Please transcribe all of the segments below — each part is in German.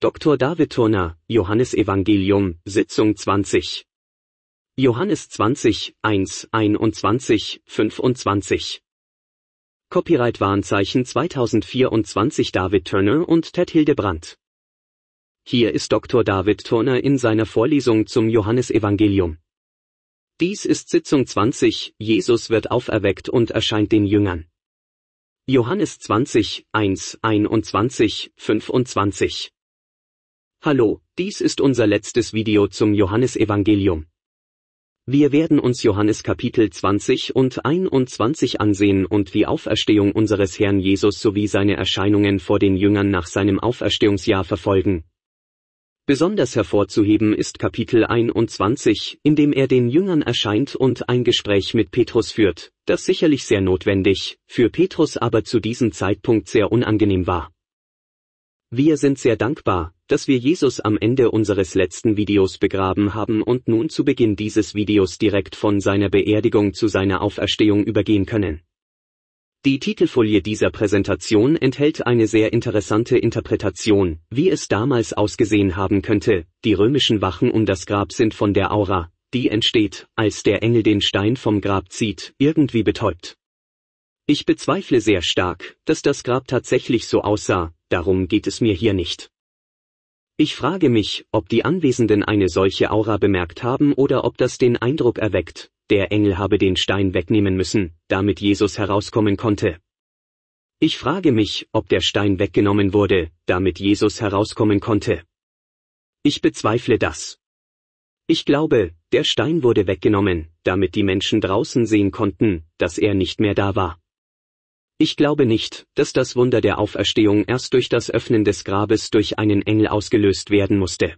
Dr. David Turner, Johannesevangelium, Sitzung 20. Johannes 20, 1, 21, 25. Copyright Warnzeichen 2024 David Turner und Ted Hildebrandt. Hier ist Dr. David Turner in seiner Vorlesung zum Johannesevangelium. Dies ist Sitzung 20, Jesus wird auferweckt und erscheint den Jüngern. Johannes 20, 1, 21, 25. Hallo, dies ist unser letztes Video zum Johannesevangelium. Wir werden uns Johannes Kapitel 20 und 21 ansehen und die Auferstehung unseres Herrn Jesus sowie seine Erscheinungen vor den Jüngern nach seinem Auferstehungsjahr verfolgen. Besonders hervorzuheben ist Kapitel 21, in dem er den Jüngern erscheint und ein Gespräch mit Petrus führt, das sicherlich sehr notwendig, für Petrus aber zu diesem Zeitpunkt sehr unangenehm war. Wir sind sehr dankbar, dass wir Jesus am Ende unseres letzten Videos begraben haben und nun zu Beginn dieses Videos direkt von seiner Beerdigung zu seiner Auferstehung übergehen können. Die Titelfolie dieser Präsentation enthält eine sehr interessante Interpretation, wie es damals ausgesehen haben könnte. Die römischen Wachen um das Grab sind von der Aura, die entsteht, als der Engel den Stein vom Grab zieht, irgendwie betäubt. Ich bezweifle sehr stark, dass das Grab tatsächlich so aussah, darum geht es mir hier nicht. Ich frage mich, ob die Anwesenden eine solche Aura bemerkt haben oder ob das den Eindruck erweckt, der Engel habe den Stein wegnehmen müssen, damit Jesus herauskommen konnte. Ich frage mich, ob der Stein weggenommen wurde, damit Jesus herauskommen konnte. Ich bezweifle das. Ich glaube, der Stein wurde weggenommen, damit die Menschen draußen sehen konnten, dass er nicht mehr da war. Ich glaube nicht, dass das Wunder der Auferstehung erst durch das Öffnen des Grabes durch einen Engel ausgelöst werden musste.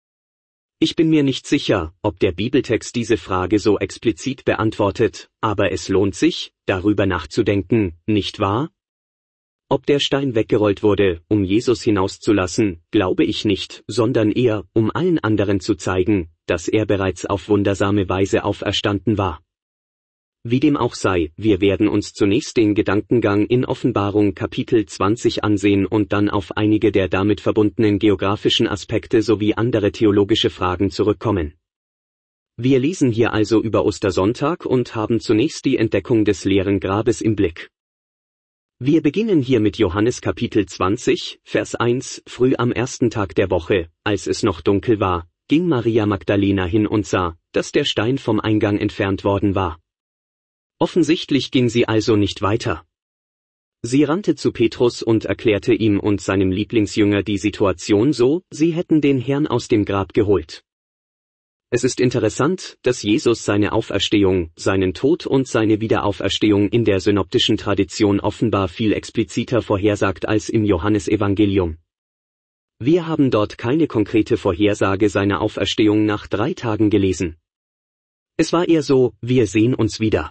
Ich bin mir nicht sicher, ob der Bibeltext diese Frage so explizit beantwortet, aber es lohnt sich, darüber nachzudenken, nicht wahr? Ob der Stein weggerollt wurde, um Jesus hinauszulassen, glaube ich nicht, sondern eher, um allen anderen zu zeigen, dass er bereits auf wundersame Weise auferstanden war. Wie dem auch sei, wir werden uns zunächst den Gedankengang in Offenbarung Kapitel 20 ansehen und dann auf einige der damit verbundenen geografischen Aspekte sowie andere theologische Fragen zurückkommen. Wir lesen hier also über Ostersonntag und haben zunächst die Entdeckung des leeren Grabes im Blick. Wir beginnen hier mit Johannes Kapitel 20, Vers 1, früh am ersten Tag der Woche, als es noch dunkel war, ging Maria Magdalena hin und sah, dass der Stein vom Eingang entfernt worden war. Offensichtlich ging sie also nicht weiter. Sie rannte zu Petrus und erklärte ihm und seinem Lieblingsjünger die Situation so, sie hätten den Herrn aus dem Grab geholt. Es ist interessant, dass Jesus seine Auferstehung, seinen Tod und seine Wiederauferstehung in der synoptischen Tradition offenbar viel expliziter vorhersagt als im Johannesevangelium. Wir haben dort keine konkrete Vorhersage seiner Auferstehung nach 3 Tagen gelesen. Es war eher so, wir sehen uns wieder.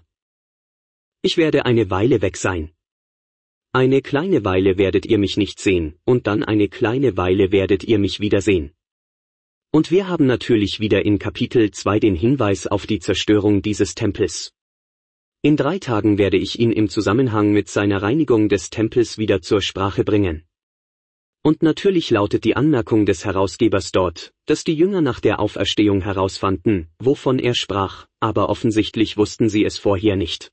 Ich werde eine Weile weg sein. Eine kleine Weile werdet ihr mich nicht sehen, und dann eine kleine Weile werdet ihr mich wiedersehen. Und wir haben natürlich wieder in Kapitel 2 den Hinweis auf die Zerstörung dieses Tempels. In 3 Tagen werde ich ihn im Zusammenhang mit seiner Reinigung des Tempels wieder zur Sprache bringen. Und natürlich lautet die Anmerkung des Herausgebers dort, dass die Jünger nach der Auferstehung herausfanden, wovon er sprach, aber offensichtlich wussten sie es vorher nicht.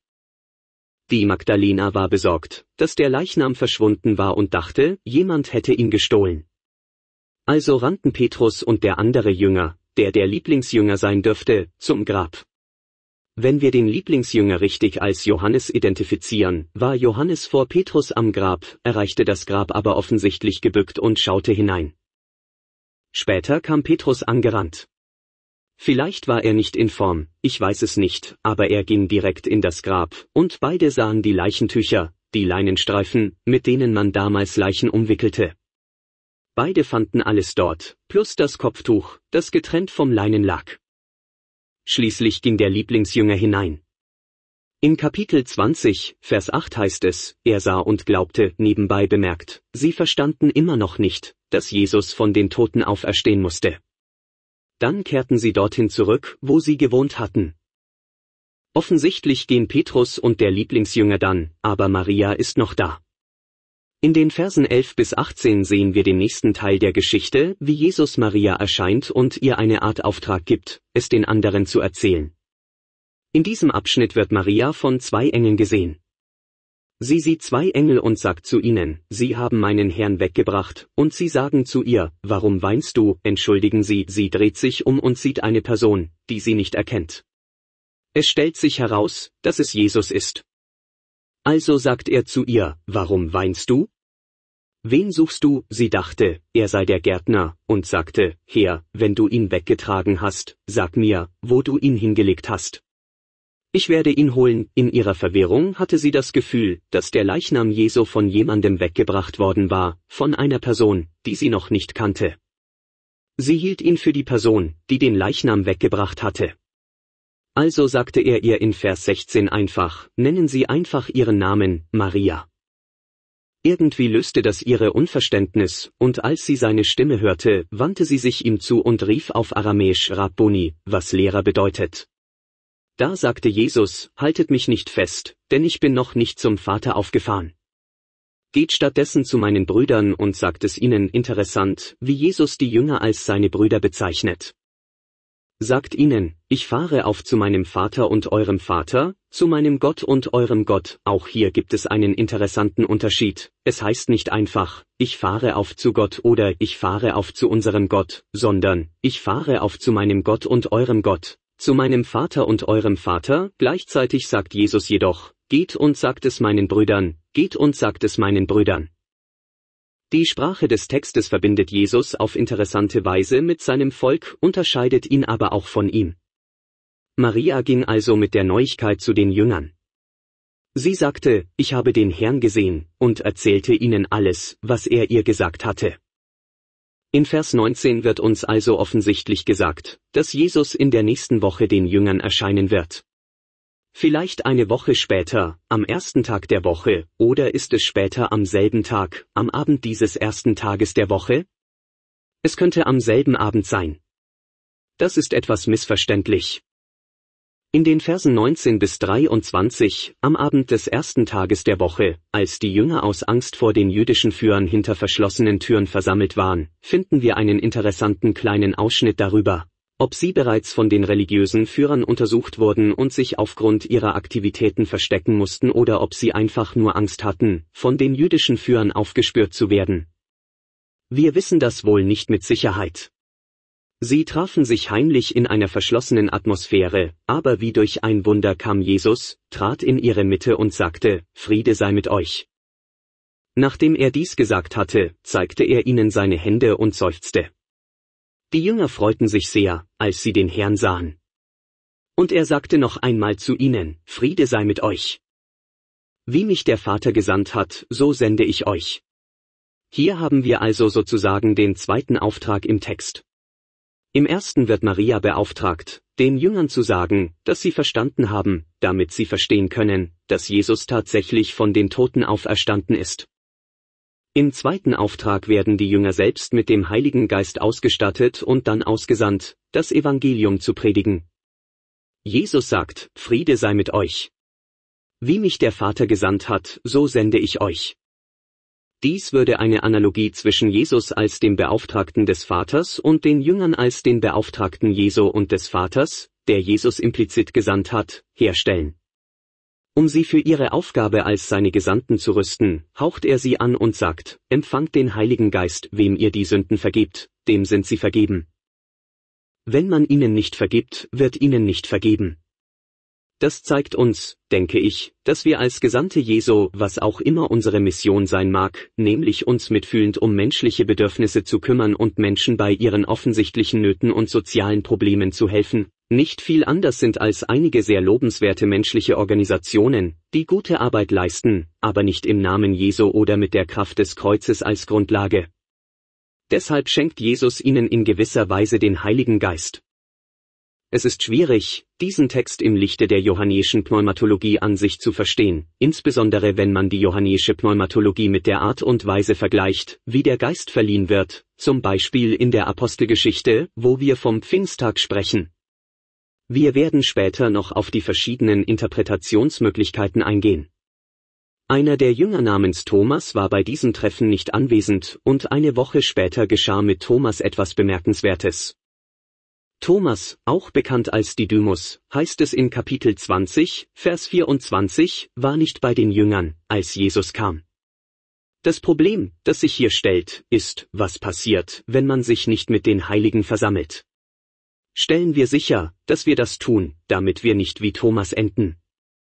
Die Magdalena war besorgt, dass der Leichnam verschwunden war und dachte, jemand hätte ihn gestohlen. Also rannten Petrus und der andere Jünger, der Lieblingsjünger sein dürfte, zum Grab. Wenn wir den Lieblingsjünger richtig als Johannes identifizieren, war Johannes vor Petrus am Grab, erreichte das Grab aber offensichtlich gebückt und schaute hinein. Später kam Petrus angerannt. Vielleicht war er nicht in Form, ich weiß es nicht, aber er ging direkt in das Grab, und beide sahen die Leichentücher, die Leinenstreifen, mit denen man damals Leichen umwickelte. Beide fanden alles dort, plus das Kopftuch, das getrennt vom Leinen lag. Schließlich ging der Lieblingsjünger hinein. In Kapitel 20, Vers 8 heißt es, er sah und glaubte, nebenbei bemerkt, sie verstanden immer noch nicht, dass Jesus von den Toten auferstehen musste. Dann kehrten sie dorthin zurück, wo sie gewohnt hatten. Offensichtlich gehen Petrus und der Lieblingsjünger dann, aber Maria ist noch da. In den Versen 11 bis 18 sehen wir den nächsten Teil der Geschichte, wie Jesus Maria erscheint und ihr eine Art Auftrag gibt, es den anderen zu erzählen. In diesem Abschnitt wird Maria von 2 Engeln gesehen. Sie sieht 2 Engel und sagt zu ihnen, sie haben meinen Herrn weggebracht, und sie sagen zu ihr, warum weinst du? Entschuldigen Sie, sie dreht sich um und sieht eine Person, die sie nicht erkennt. Es stellt sich heraus, dass es Jesus ist. Also sagt er zu ihr, warum weinst du? Wen suchst du? Sie dachte, er sei der Gärtner, und sagte, Herr, wenn du ihn weggetragen hast, sag mir, wo du ihn hingelegt hast. Ich werde ihn holen. In ihrer Verwirrung hatte sie das Gefühl, dass der Leichnam Jesu von jemandem weggebracht worden war, von einer Person, die sie noch nicht kannte. Sie hielt ihn für die Person, die den Leichnam weggebracht hatte. Also sagte er ihr in Vers 16 einfach, nennen Sie einfach Ihren Namen, Maria. Irgendwie löste das ihre Unverständnis, und als sie seine Stimme hörte, wandte sie sich ihm zu und rief auf Aramäisch Rabboni, was Lehrer bedeutet. Da sagte Jesus, haltet mich nicht fest, denn ich bin noch nicht zum Vater aufgefahren. Geht stattdessen zu meinen Brüdern und sagt es ihnen. Interessant, wie Jesus die Jünger als seine Brüder bezeichnet. Sagt ihnen, ich fahre auf zu meinem Vater und eurem Vater, zu meinem Gott und eurem Gott. Auch hier gibt es einen interessanten Unterschied. Es heißt nicht einfach, ich fahre auf zu Gott oder ich fahre auf zu unserem Gott, sondern, ich fahre auf zu meinem Gott und eurem Gott, zu meinem Vater und eurem Vater. Gleichzeitig sagt Jesus jedoch, geht und sagt es meinen Brüdern, geht und sagt es meinen Brüdern. Die Sprache des Textes verbindet Jesus auf interessante Weise mit seinem Volk, unterscheidet ihn aber auch von ihm. Maria ging also mit der Neuigkeit zu den Jüngern. Sie sagte, ich habe den Herrn gesehen, und erzählte ihnen alles, was er ihr gesagt hatte. In Vers 19 wird uns also offensichtlich gesagt, dass Jesus in der nächsten Woche den Jüngern erscheinen wird. Vielleicht eine Woche später, am ersten Tag der Woche, oder ist es später am selben Tag, am Abend dieses ersten Tages der Woche? Es könnte am selben Abend sein. Das ist etwas missverständlich. In den Versen 19 bis 23, am Abend des ersten Tages der Woche, als die Jünger aus Angst vor den jüdischen Führern hinter verschlossenen Türen versammelt waren, finden wir einen interessanten kleinen Ausschnitt darüber, ob sie bereits von den religiösen Führern untersucht wurden und sich aufgrund ihrer Aktivitäten verstecken mussten oder ob sie einfach nur Angst hatten, von den jüdischen Führern aufgespürt zu werden. Wir wissen das wohl nicht mit Sicherheit. Sie trafen sich heimlich in einer verschlossenen Atmosphäre, aber wie durch ein Wunder kam Jesus, trat in ihre Mitte und sagte, Friede sei mit euch. Nachdem er dies gesagt hatte, zeigte er ihnen seine Hände und seufzte. Die Jünger freuten sich sehr, als sie den Herrn sahen. Und er sagte noch einmal zu ihnen, Friede sei mit euch. Wie mich der Vater gesandt hat, so sende ich euch. Hier haben wir also sozusagen den zweiten Auftrag im Text. Im ersten wird Maria beauftragt, den Jüngern zu sagen, dass sie verstanden haben, damit sie verstehen können, dass Jesus tatsächlich von den Toten auferstanden ist. Im zweiten Auftrag werden die Jünger selbst mit dem Heiligen Geist ausgestattet und dann ausgesandt, das Evangelium zu predigen. Jesus sagt, Friede sei mit euch. Wie mich der Vater gesandt hat, so sende ich euch. Dies würde eine Analogie zwischen Jesus als dem Beauftragten des Vaters und den Jüngern als den Beauftragten Jesu und des Vaters, der Jesus implizit gesandt hat, herstellen. Um sie für ihre Aufgabe als seine Gesandten zu rüsten, haucht er sie an und sagt, empfangt den Heiligen Geist, wem ihr die Sünden vergebt, dem sind sie vergeben. Wenn man ihnen nicht vergibt, wird ihnen nicht vergeben. Das zeigt uns, denke ich, dass wir als Gesandte Jesu, was auch immer unsere Mission sein mag, nämlich uns mitfühlend um menschliche Bedürfnisse zu kümmern und Menschen bei ihren offensichtlichen Nöten und sozialen Problemen zu helfen, nicht viel anders sind als einige sehr lobenswerte menschliche Organisationen, die gute Arbeit leisten, aber nicht im Namen Jesu oder mit der Kraft des Kreuzes als Grundlage. Deshalb schenkt Jesus ihnen in gewisser Weise den Heiligen Geist. Es ist schwierig, diesen Text im Lichte der johannäischen Pneumatologie an sich zu verstehen, insbesondere wenn man die johannäische Pneumatologie mit der Art und Weise vergleicht, wie der Geist verliehen wird, zum Beispiel in der Apostelgeschichte, wo wir vom Pfingsttag sprechen. Wir werden später noch auf die verschiedenen Interpretationsmöglichkeiten eingehen. Einer der Jünger namens Thomas war bei diesem Treffen nicht anwesend und eine Woche später geschah mit Thomas etwas Bemerkenswertes. Thomas, auch bekannt als Didymus, heißt es in Kapitel 20, Vers 24, war nicht bei den Jüngern, als Jesus kam. Das Problem, das sich hier stellt, ist, was passiert, wenn man sich nicht mit den Heiligen versammelt. Stellen wir sicher, dass wir das tun, damit wir nicht wie Thomas enden.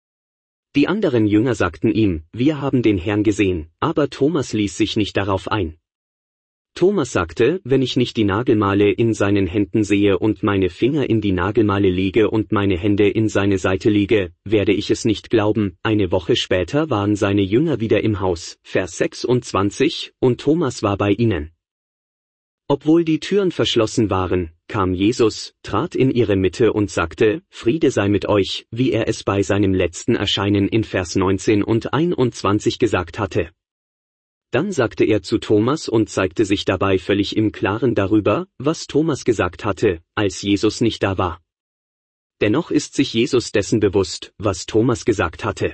Die anderen Jünger sagten ihm, wir haben den Herrn gesehen, aber Thomas ließ sich nicht darauf ein. Thomas sagte, wenn ich nicht die Nagelmale in seinen Händen sehe und meine Finger in die Nagelmale lege und meine Hände in seine Seite lege, werde ich es nicht glauben. Eine Woche später waren seine Jünger wieder im Haus, Vers 26, und Thomas war bei ihnen. Obwohl die Türen verschlossen waren, kam Jesus, trat in ihre Mitte und sagte, Friede sei mit euch, wie er es bei seinem letzten Erscheinen in Vers 19 und 21 gesagt hatte. Dann sagte er zu Thomas und zeigte sich dabei völlig im Klaren darüber, was Thomas gesagt hatte, als Jesus nicht da war. Dennoch ist sich Jesus dessen bewusst, was Thomas gesagt hatte.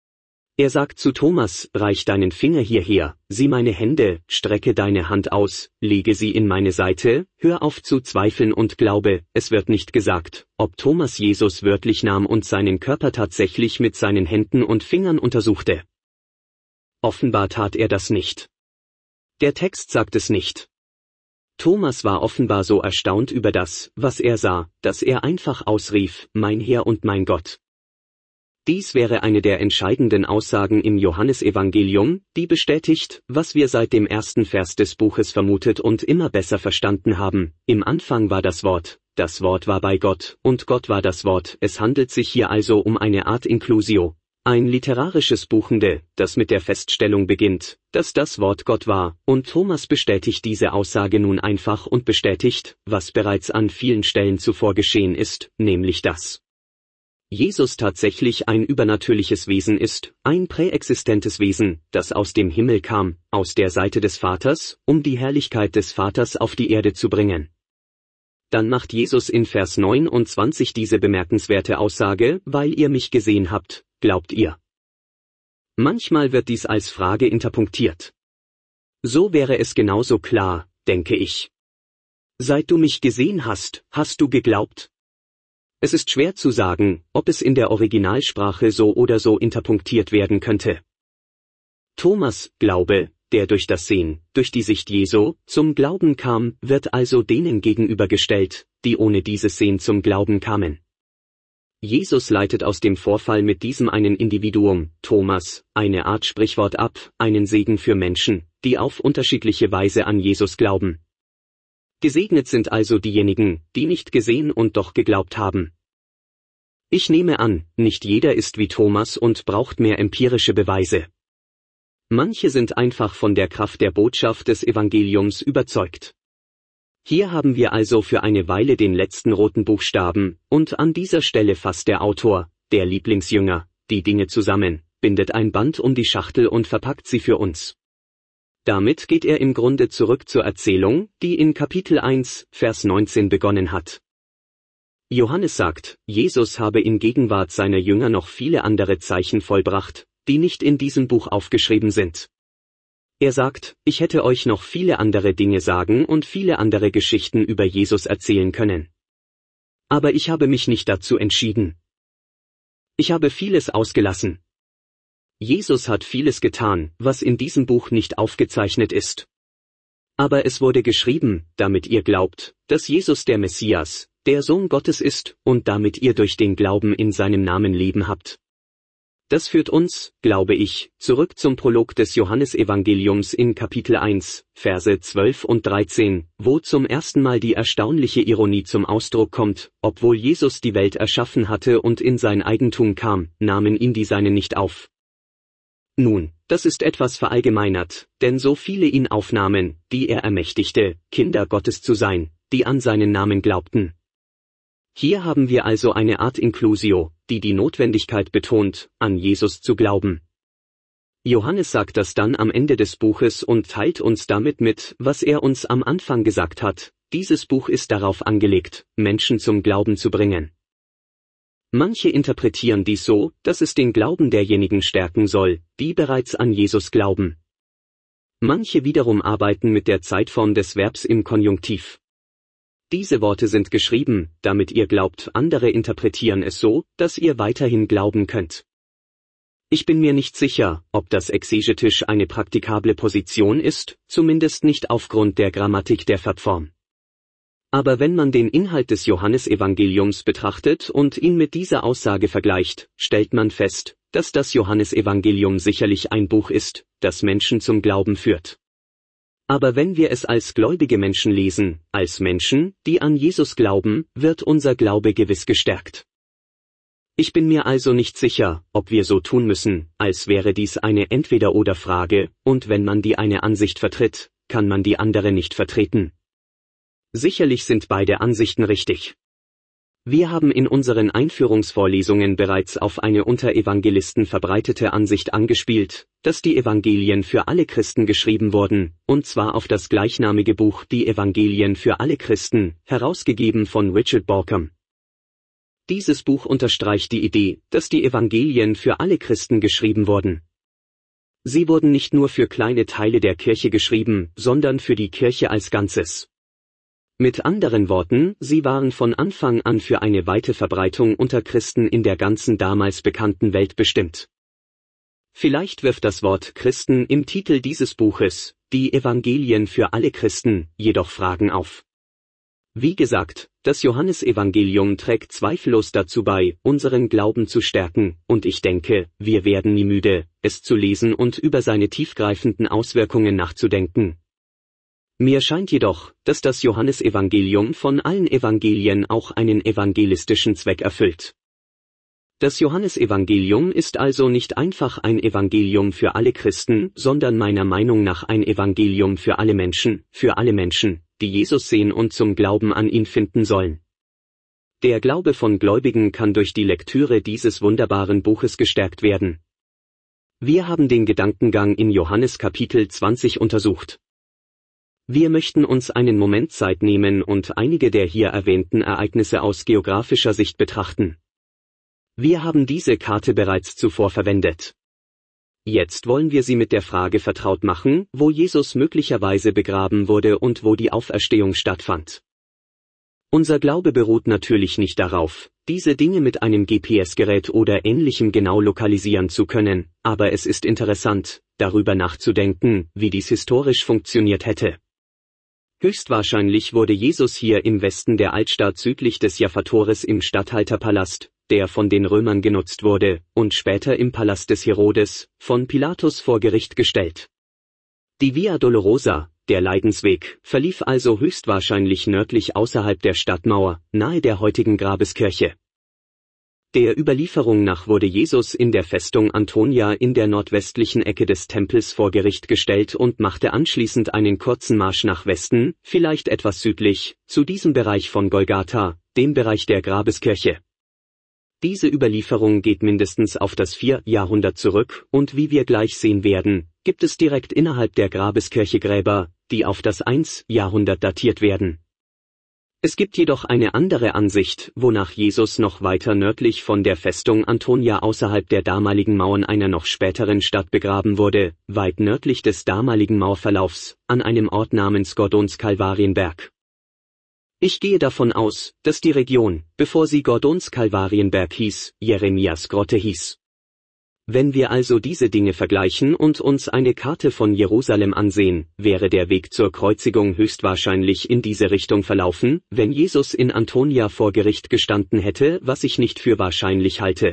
Er sagt zu Thomas, reich deinen Finger hierher, sieh meine Hände, strecke deine Hand aus, lege sie in meine Seite, hör auf zu zweifeln und glaube. Es wird nicht gesagt, ob Thomas Jesus wörtlich nahm und seinen Körper tatsächlich mit seinen Händen und Fingern untersuchte. Offenbar tat er das nicht. Der Text sagt es nicht. Thomas war offenbar so erstaunt über das, was er sah, dass er einfach ausrief, mein Herr und mein Gott. Dies wäre eine der entscheidenden Aussagen im Johannesevangelium, die bestätigt, was wir seit dem ersten Vers des Buches vermutet und immer besser verstanden haben. Im Anfang war das Wort war bei Gott, und Gott war das Wort. Es handelt sich hier also um eine Art Inclusio. Ein literarisches Buchende, das mit der Feststellung beginnt, dass das Wort Gott war, und Thomas bestätigt diese Aussage nun einfach und bestätigt, was bereits an vielen Stellen zuvor geschehen ist, nämlich dass Jesus tatsächlich ein übernatürliches Wesen ist, ein präexistentes Wesen, das aus dem Himmel kam, aus der Seite des Vaters, um die Herrlichkeit des Vaters auf die Erde zu bringen. Dann macht Jesus in Vers 29 diese bemerkenswerte Aussage, weil ihr mich gesehen habt, glaubt ihr? Manchmal wird dies als Frage interpunktiert. So wäre es genauso klar, denke ich. Seit du mich gesehen hast, hast du geglaubt? Es ist schwer zu sagen, ob es in der Originalsprache so oder so interpunktiert werden könnte. Thomas, Glaube, der durch das Sehen, durch die Sicht Jesu, zum Glauben kam, wird also denen gegenübergestellt, die ohne dieses Sehen zum Glauben kamen. Jesus leitet aus dem Vorfall mit diesem einen Individuum, Thomas, eine Art Sprichwort ab, einen Segen für Menschen, die auf unterschiedliche Weise an Jesus glauben. Gesegnet sind also diejenigen, die nicht gesehen und doch geglaubt haben. Ich nehme an, nicht jeder ist wie Thomas und braucht mehr empirische Beweise. Manche sind einfach von der Kraft der Botschaft des Evangeliums überzeugt. Hier haben wir also für eine Weile den letzten roten Buchstaben, und an dieser Stelle fasst der Autor, der Lieblingsjünger, die Dinge zusammen, bindet ein Band um die Schachtel und verpackt sie für uns. Damit geht er im Grunde zurück zur Erzählung, die in Kapitel 1, Vers 19 begonnen hat. Johannes sagt, Jesus habe in Gegenwart seiner Jünger noch viele andere Zeichen vollbracht, die nicht in diesem Buch aufgeschrieben sind. Er sagt, ich hätte euch noch viele andere Dinge sagen und viele andere Geschichten über Jesus erzählen können. Aber ich habe mich nicht dazu entschieden. Ich habe vieles ausgelassen. Jesus hat vieles getan, was in diesem Buch nicht aufgezeichnet ist. Aber es wurde geschrieben, damit ihr glaubt, dass Jesus der Messias, der Sohn Gottes ist, und damit ihr durch den Glauben in seinem Namen Leben habt. Das führt uns, glaube ich, zurück zum Prolog des Johannesevangeliums in Kapitel 1, Verse 12 und 13, wo zum ersten Mal die erstaunliche Ironie zum Ausdruck kommt, obwohl Jesus die Welt erschaffen hatte und in sein Eigentum kam, nahmen ihn die Seinen nicht auf. Nun, das ist etwas verallgemeinert, denn so viele ihn aufnahmen, die er ermächtigte, Kinder Gottes zu sein, die an seinen Namen glaubten. Hier haben wir also eine Art Inclusio, die Notwendigkeit betont, an Jesus zu glauben. Johannes sagt das dann am Ende des Buches und teilt uns damit mit, was er uns am Anfang gesagt hat, dieses Buch ist darauf angelegt, Menschen zum Glauben zu bringen. Manche interpretieren dies so, dass es den Glauben derjenigen stärken soll, die bereits an Jesus glauben. Manche wiederum arbeiten mit der Zeitform des Verbs im Konjunktiv. Diese Worte sind geschrieben, damit ihr glaubt, andere interpretieren es so, dass ihr weiterhin glauben könnt. Ich bin mir nicht sicher, ob das exegetisch eine praktikable Position ist, zumindest nicht aufgrund der Grammatik der Verbform. Aber wenn man den Inhalt des Johannesevangeliums betrachtet und ihn mit dieser Aussage vergleicht, stellt man fest, dass das Johannesevangelium sicherlich ein Buch ist, das Menschen zum Glauben führt. Aber wenn wir es als gläubige Menschen lesen, als Menschen, die an Jesus glauben, wird unser Glaube gewiss gestärkt. Ich bin mir also nicht sicher, ob wir so tun müssen, als wäre dies eine Entweder-oder-Frage, und wenn man die eine Ansicht vertritt, kann man die andere nicht vertreten. Sicherlich sind beide Ansichten richtig. Wir haben in unseren Einführungsvorlesungen bereits auf eine unter Evangelisten verbreitete Ansicht angespielt, dass die Evangelien für alle Christen geschrieben wurden, und zwar auf das gleichnamige Buch Die Evangelien für alle Christen, herausgegeben von Richard Bauckham. Dieses Buch unterstreicht die Idee, dass die Evangelien für alle Christen geschrieben wurden. Sie wurden nicht nur für kleine Teile der Kirche geschrieben, sondern für die Kirche als Ganzes. Mit anderen Worten, sie waren von Anfang an für eine weite Verbreitung unter Christen in der ganzen damals bekannten Welt bestimmt. Vielleicht wirft das Wort Christen im Titel dieses Buches, die Evangelien für alle Christen, jedoch Fragen auf. Wie gesagt, das Johannesevangelium trägt zweifellos dazu bei, unseren Glauben zu stärken, und ich denke, wir werden nie müde, es zu lesen und über seine tiefgreifenden Auswirkungen nachzudenken. Mir scheint jedoch, dass das Johannesevangelium von allen Evangelien auch einen evangelistischen Zweck erfüllt. Das Johannesevangelium ist also nicht einfach ein Evangelium für alle Christen, sondern meiner Meinung nach ein Evangelium für alle Menschen, die Jesus sehen und zum Glauben an ihn finden sollen. Der Glaube von Gläubigen kann durch die Lektüre dieses wunderbaren Buches gestärkt werden. Wir haben den Gedankengang in Johannes Kapitel 20 untersucht. Wir möchten uns einen Moment Zeit nehmen und einige der hier erwähnten Ereignisse aus geografischer Sicht betrachten. Wir haben diese Karte bereits zuvor verwendet. Jetzt wollen wir Sie mit der Frage vertraut machen, wo Jesus möglicherweise begraben wurde und wo die Auferstehung stattfand. Unser Glaube beruht natürlich nicht darauf, diese Dinge mit einem GPS-Gerät oder Ähnlichem genau lokalisieren zu können, aber es ist interessant, darüber nachzudenken, wie dies historisch funktioniert hätte. Höchstwahrscheinlich wurde Jesus hier im Westen der Altstadt südlich des Japhatoris im Statthalterpalast, der von den Römern genutzt wurde, und später im Palast des Herodes, von Pilatus vor Gericht gestellt. Die Via Dolorosa, der Leidensweg, verlief also höchstwahrscheinlich nördlich außerhalb der Stadtmauer, nahe der heutigen Grabeskirche. Der Überlieferung nach wurde Jesus in der Festung Antonia in der nordwestlichen Ecke des Tempels vor Gericht gestellt und machte anschließend einen kurzen Marsch nach Westen, vielleicht etwas südlich, zu diesem Bereich von Golgatha, dem Bereich der Grabeskirche. Diese Überlieferung geht mindestens auf das 4. Jahrhundert zurück, und wie wir gleich sehen werden, gibt es direkt innerhalb der Grabeskirche Gräber, die auf das 1. Jahrhundert datiert werden. Es gibt jedoch eine andere Ansicht, wonach Jesus noch weiter nördlich von der Festung Antonia außerhalb der damaligen Mauern einer noch späteren Stadt begraben wurde, weit nördlich des damaligen Mauerverlaufs, an einem Ort namens Gordons Kalvarienberg. Ich gehe davon aus, dass die Region, bevor sie Gordons Kalvarienberg hieß, Jeremias Grotte hieß. Wenn wir also diese Dinge vergleichen und uns eine Karte von Jerusalem ansehen, wäre der Weg zur Kreuzigung höchstwahrscheinlich in diese Richtung verlaufen, wenn Jesus in Antonia vor Gericht gestanden hätte, was ich nicht für wahrscheinlich halte.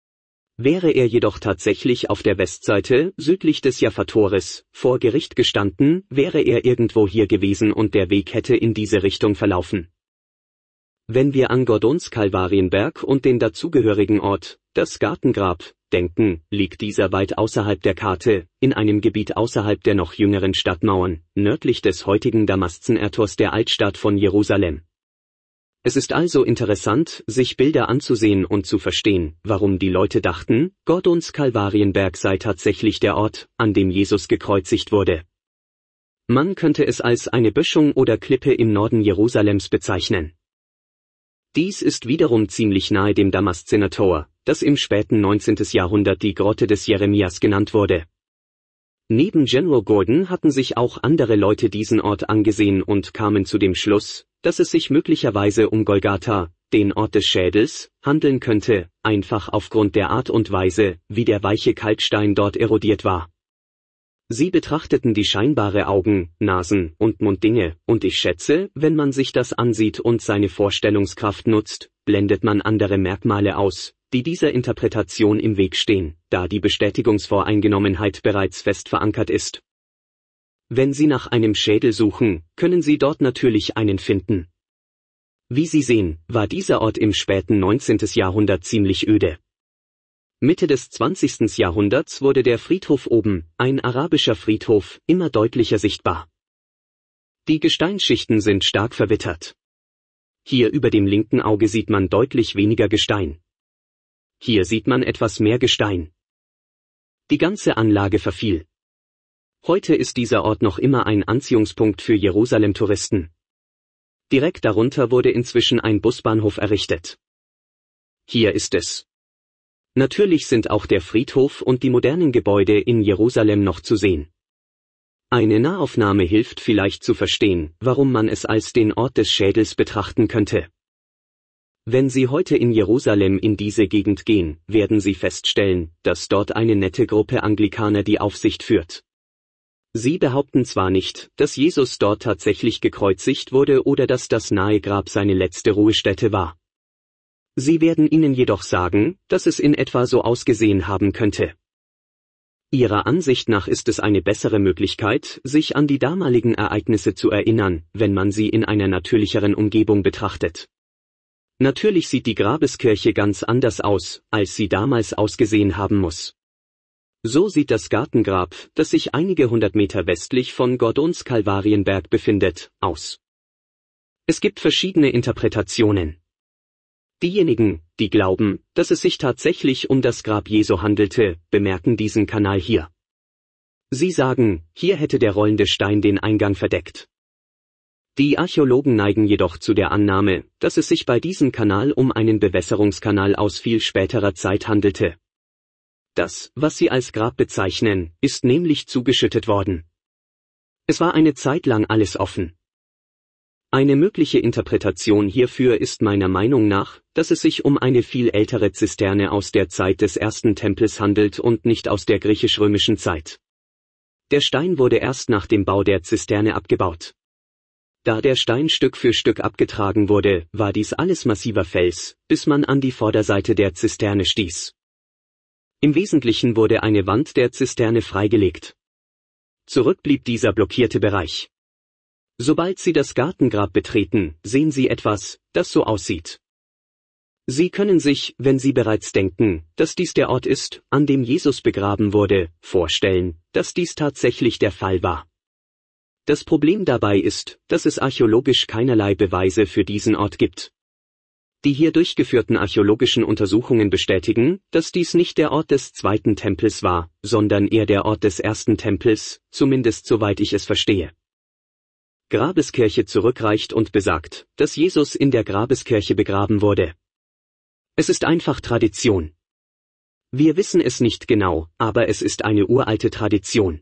Wäre er jedoch tatsächlich auf der Westseite, südlich des Japhatoris, vor Gericht gestanden, wäre er irgendwo hier gewesen und der Weg hätte in diese Richtung verlaufen. Wenn wir an Gordons Kalvarienberg und den dazugehörigen Ort, das Gartengrab, denken, liegt dieser weit außerhalb der Karte, in einem Gebiet außerhalb der noch jüngeren Stadtmauern, nördlich des heutigen Damaszenertors der Altstadt von Jerusalem. Es ist also interessant, sich Bilder anzusehen und zu verstehen, warum die Leute dachten, Gordons Kalvarienberg sei tatsächlich der Ort, an dem Jesus gekreuzigt wurde. Man könnte es als eine Böschung oder Klippe im Norden Jerusalems bezeichnen. Dies ist wiederum ziemlich nahe dem Damaszener Tor, das im späten 19. Jahrhundert die Grotte des Jeremias genannt wurde. Neben General Gordon hatten sich auch andere Leute diesen Ort angesehen und kamen zu dem Schluss, dass es sich möglicherweise um Golgatha, den Ort des Schädels, handeln könnte, einfach aufgrund der Art und Weise, wie der weiche Kalkstein dort erodiert war. Sie betrachteten die scheinbare Augen-, Nasen- und Munddinge, und ich schätze, wenn man sich das ansieht und seine Vorstellungskraft nutzt, blendet man andere Merkmale aus, die dieser Interpretation im Weg stehen, da die Bestätigungsvoreingenommenheit bereits fest verankert ist. Wenn Sie nach einem Schädel suchen, können Sie dort natürlich einen finden. Wie Sie sehen, war dieser Ort im späten 19. Jahrhundert ziemlich öde. Mitte des 20. Jahrhunderts wurde der Friedhof oben, ein arabischer Friedhof, immer deutlicher sichtbar. Die Gesteinsschichten sind stark verwittert. Hier über dem linken Auge sieht man deutlich weniger Gestein. Hier sieht man etwas mehr Gestein. Die ganze Anlage verfiel. Heute ist dieser Ort noch immer ein Anziehungspunkt für Jerusalem-Touristen. Direkt darunter wurde inzwischen ein Busbahnhof errichtet. Hier ist es. Natürlich sind auch der Friedhof und die modernen Gebäude in Jerusalem noch zu sehen. Eine Nahaufnahme hilft vielleicht zu verstehen, warum man es als den Ort des Schädels betrachten könnte. Wenn Sie heute in Jerusalem in diese Gegend gehen, werden Sie feststellen, dass dort eine nette Gruppe Anglikaner die Aufsicht führt. Sie behaupten zwar nicht, dass Jesus dort tatsächlich gekreuzigt wurde oder dass das nahe Grab seine letzte Ruhestätte war. Sie werden Ihnen jedoch sagen, dass es in etwa so ausgesehen haben könnte. Ihrer Ansicht nach ist es eine bessere Möglichkeit, sich an die damaligen Ereignisse zu erinnern, wenn man sie in einer natürlicheren Umgebung betrachtet. Natürlich sieht die Grabeskirche ganz anders aus, als sie damals ausgesehen haben muss. So sieht das Gartengrab, das sich einige hundert Meter westlich von Gordons Kalvarienberg befindet, aus. Es gibt verschiedene Interpretationen. Diejenigen, die glauben, dass es sich tatsächlich um das Grab Jesu handelte, bemerken diesen Kanal hier. Sie sagen, hier hätte der rollende Stein den Eingang verdeckt. Die Archäologen neigen jedoch zu der Annahme, dass es sich bei diesem Kanal um einen Bewässerungskanal aus viel späterer Zeit handelte. Das, was sie als Grab bezeichnen, ist nämlich zugeschüttet worden. Es war eine Zeit lang alles offen. Eine mögliche Interpretation hierfür ist meiner Meinung nach, dass es sich um eine viel ältere Zisterne aus der Zeit des ersten Tempels handelt und nicht aus der griechisch-römischen Zeit. Der Stein wurde erst nach dem Bau der Zisterne abgebaut. Da der Stein Stück für Stück abgetragen wurde, war dies alles massiver Fels, bis man an die Vorderseite der Zisterne stieß. Im Wesentlichen wurde eine Wand der Zisterne freigelegt. Zurück blieb dieser blockierte Bereich. Sobald Sie das Gartengrab betreten, sehen Sie etwas, das so aussieht. Sie können sich, wenn Sie bereits denken, dass dies der Ort ist, an dem Jesus begraben wurde, vorstellen, dass dies tatsächlich der Fall war. Das Problem dabei ist, dass es archäologisch keinerlei Beweise für diesen Ort gibt. Die hier durchgeführten archäologischen Untersuchungen bestätigen, dass dies nicht der Ort des zweiten Tempels war, sondern eher der Ort des ersten Tempels, zumindest soweit ich es verstehe. Grabeskirche zurückreicht und besagt, dass Jesus in der Grabeskirche begraben wurde. Es ist einfach Tradition. Wir wissen es nicht genau, aber es ist eine uralte Tradition.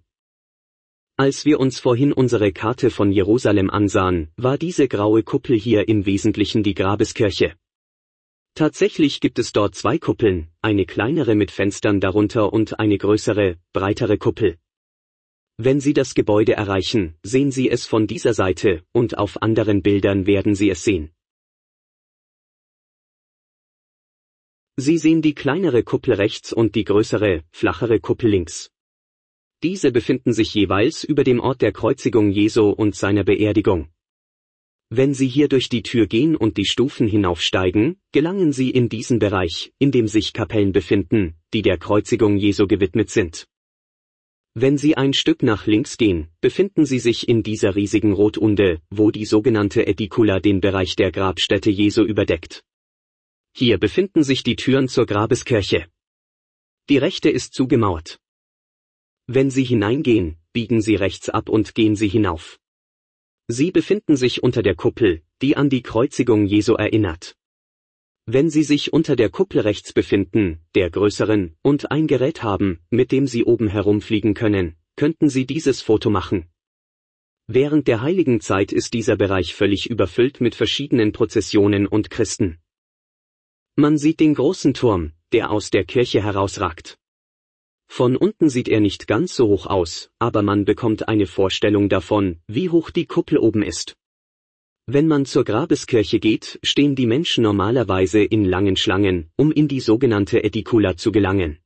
Als wir uns vorhin unsere Karte von Jerusalem ansahen, war diese graue Kuppel hier im Wesentlichen die Grabeskirche. Tatsächlich gibt es dort zwei Kuppeln, eine kleinere mit Fenstern darunter und eine größere, breitere Kuppel. Wenn Sie das Gebäude erreichen, sehen Sie es von dieser Seite, und auf anderen Bildern werden Sie es sehen. Sie sehen die kleinere Kuppel rechts und die größere, flachere Kuppel links. Diese befinden sich jeweils über dem Ort der Kreuzigung Jesu und seiner Beerdigung. Wenn Sie hier durch die Tür gehen und die Stufen hinaufsteigen, gelangen Sie in diesen Bereich, in dem sich Kapellen befinden, die der Kreuzigung Jesu gewidmet sind. Wenn Sie ein Stück nach links gehen, befinden Sie sich in dieser riesigen Rotunde, wo die sogenannte Ädikula den Bereich der Grabstätte Jesu überdeckt. Hier befinden sich die Türen zur Grabeskirche. Die rechte ist zugemauert. Wenn Sie hineingehen, biegen Sie rechts ab und gehen Sie hinauf. Sie befinden sich unter der Kuppel, die an die Kreuzigung Jesu erinnert. Wenn Sie sich unter der Kuppel rechts befinden, der größeren, und ein Gerät haben, mit dem Sie oben herumfliegen können, könnten Sie dieses Foto machen. Während der heiligen Zeit ist dieser Bereich völlig überfüllt mit verschiedenen Prozessionen und Christen. Man sieht den großen Turm, der aus der Kirche herausragt. Von unten sieht er nicht ganz so hoch aus, aber man bekommt eine Vorstellung davon, wie hoch die Kuppel oben ist. Wenn man zur Grabeskirche geht, stehen die Menschen normalerweise in langen Schlangen, um in die sogenannte Ädikula zu gelangen.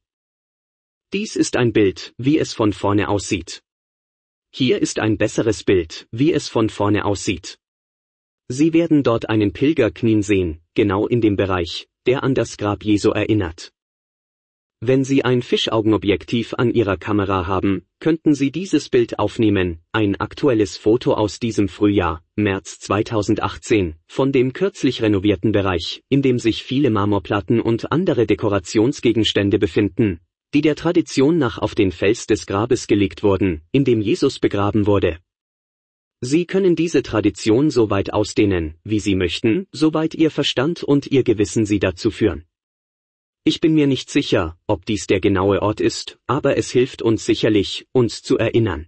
Dies ist ein Bild, wie es von vorne aussieht. Hier ist ein besseres Bild, wie es von vorne aussieht. Sie werden dort einen Pilger knien sehen, genau in dem Bereich, der an das Grab Jesu erinnert. Wenn Sie ein Fischaugenobjektiv an Ihrer Kamera haben, könnten Sie dieses Bild aufnehmen, ein aktuelles Foto aus diesem Frühjahr, März 2018, von dem kürzlich renovierten Bereich, in dem sich viele Marmorplatten und andere Dekorationsgegenstände befinden, die der Tradition nach auf den Fels des Grabes gelegt wurden, in dem Jesus begraben wurde. Sie können diese Tradition so weit ausdehnen, wie Sie möchten, soweit Ihr Verstand und Ihr Gewissen Sie dazu führen. Ich bin mir nicht sicher, ob dies der genaue Ort ist, aber es hilft uns sicherlich, uns zu erinnern.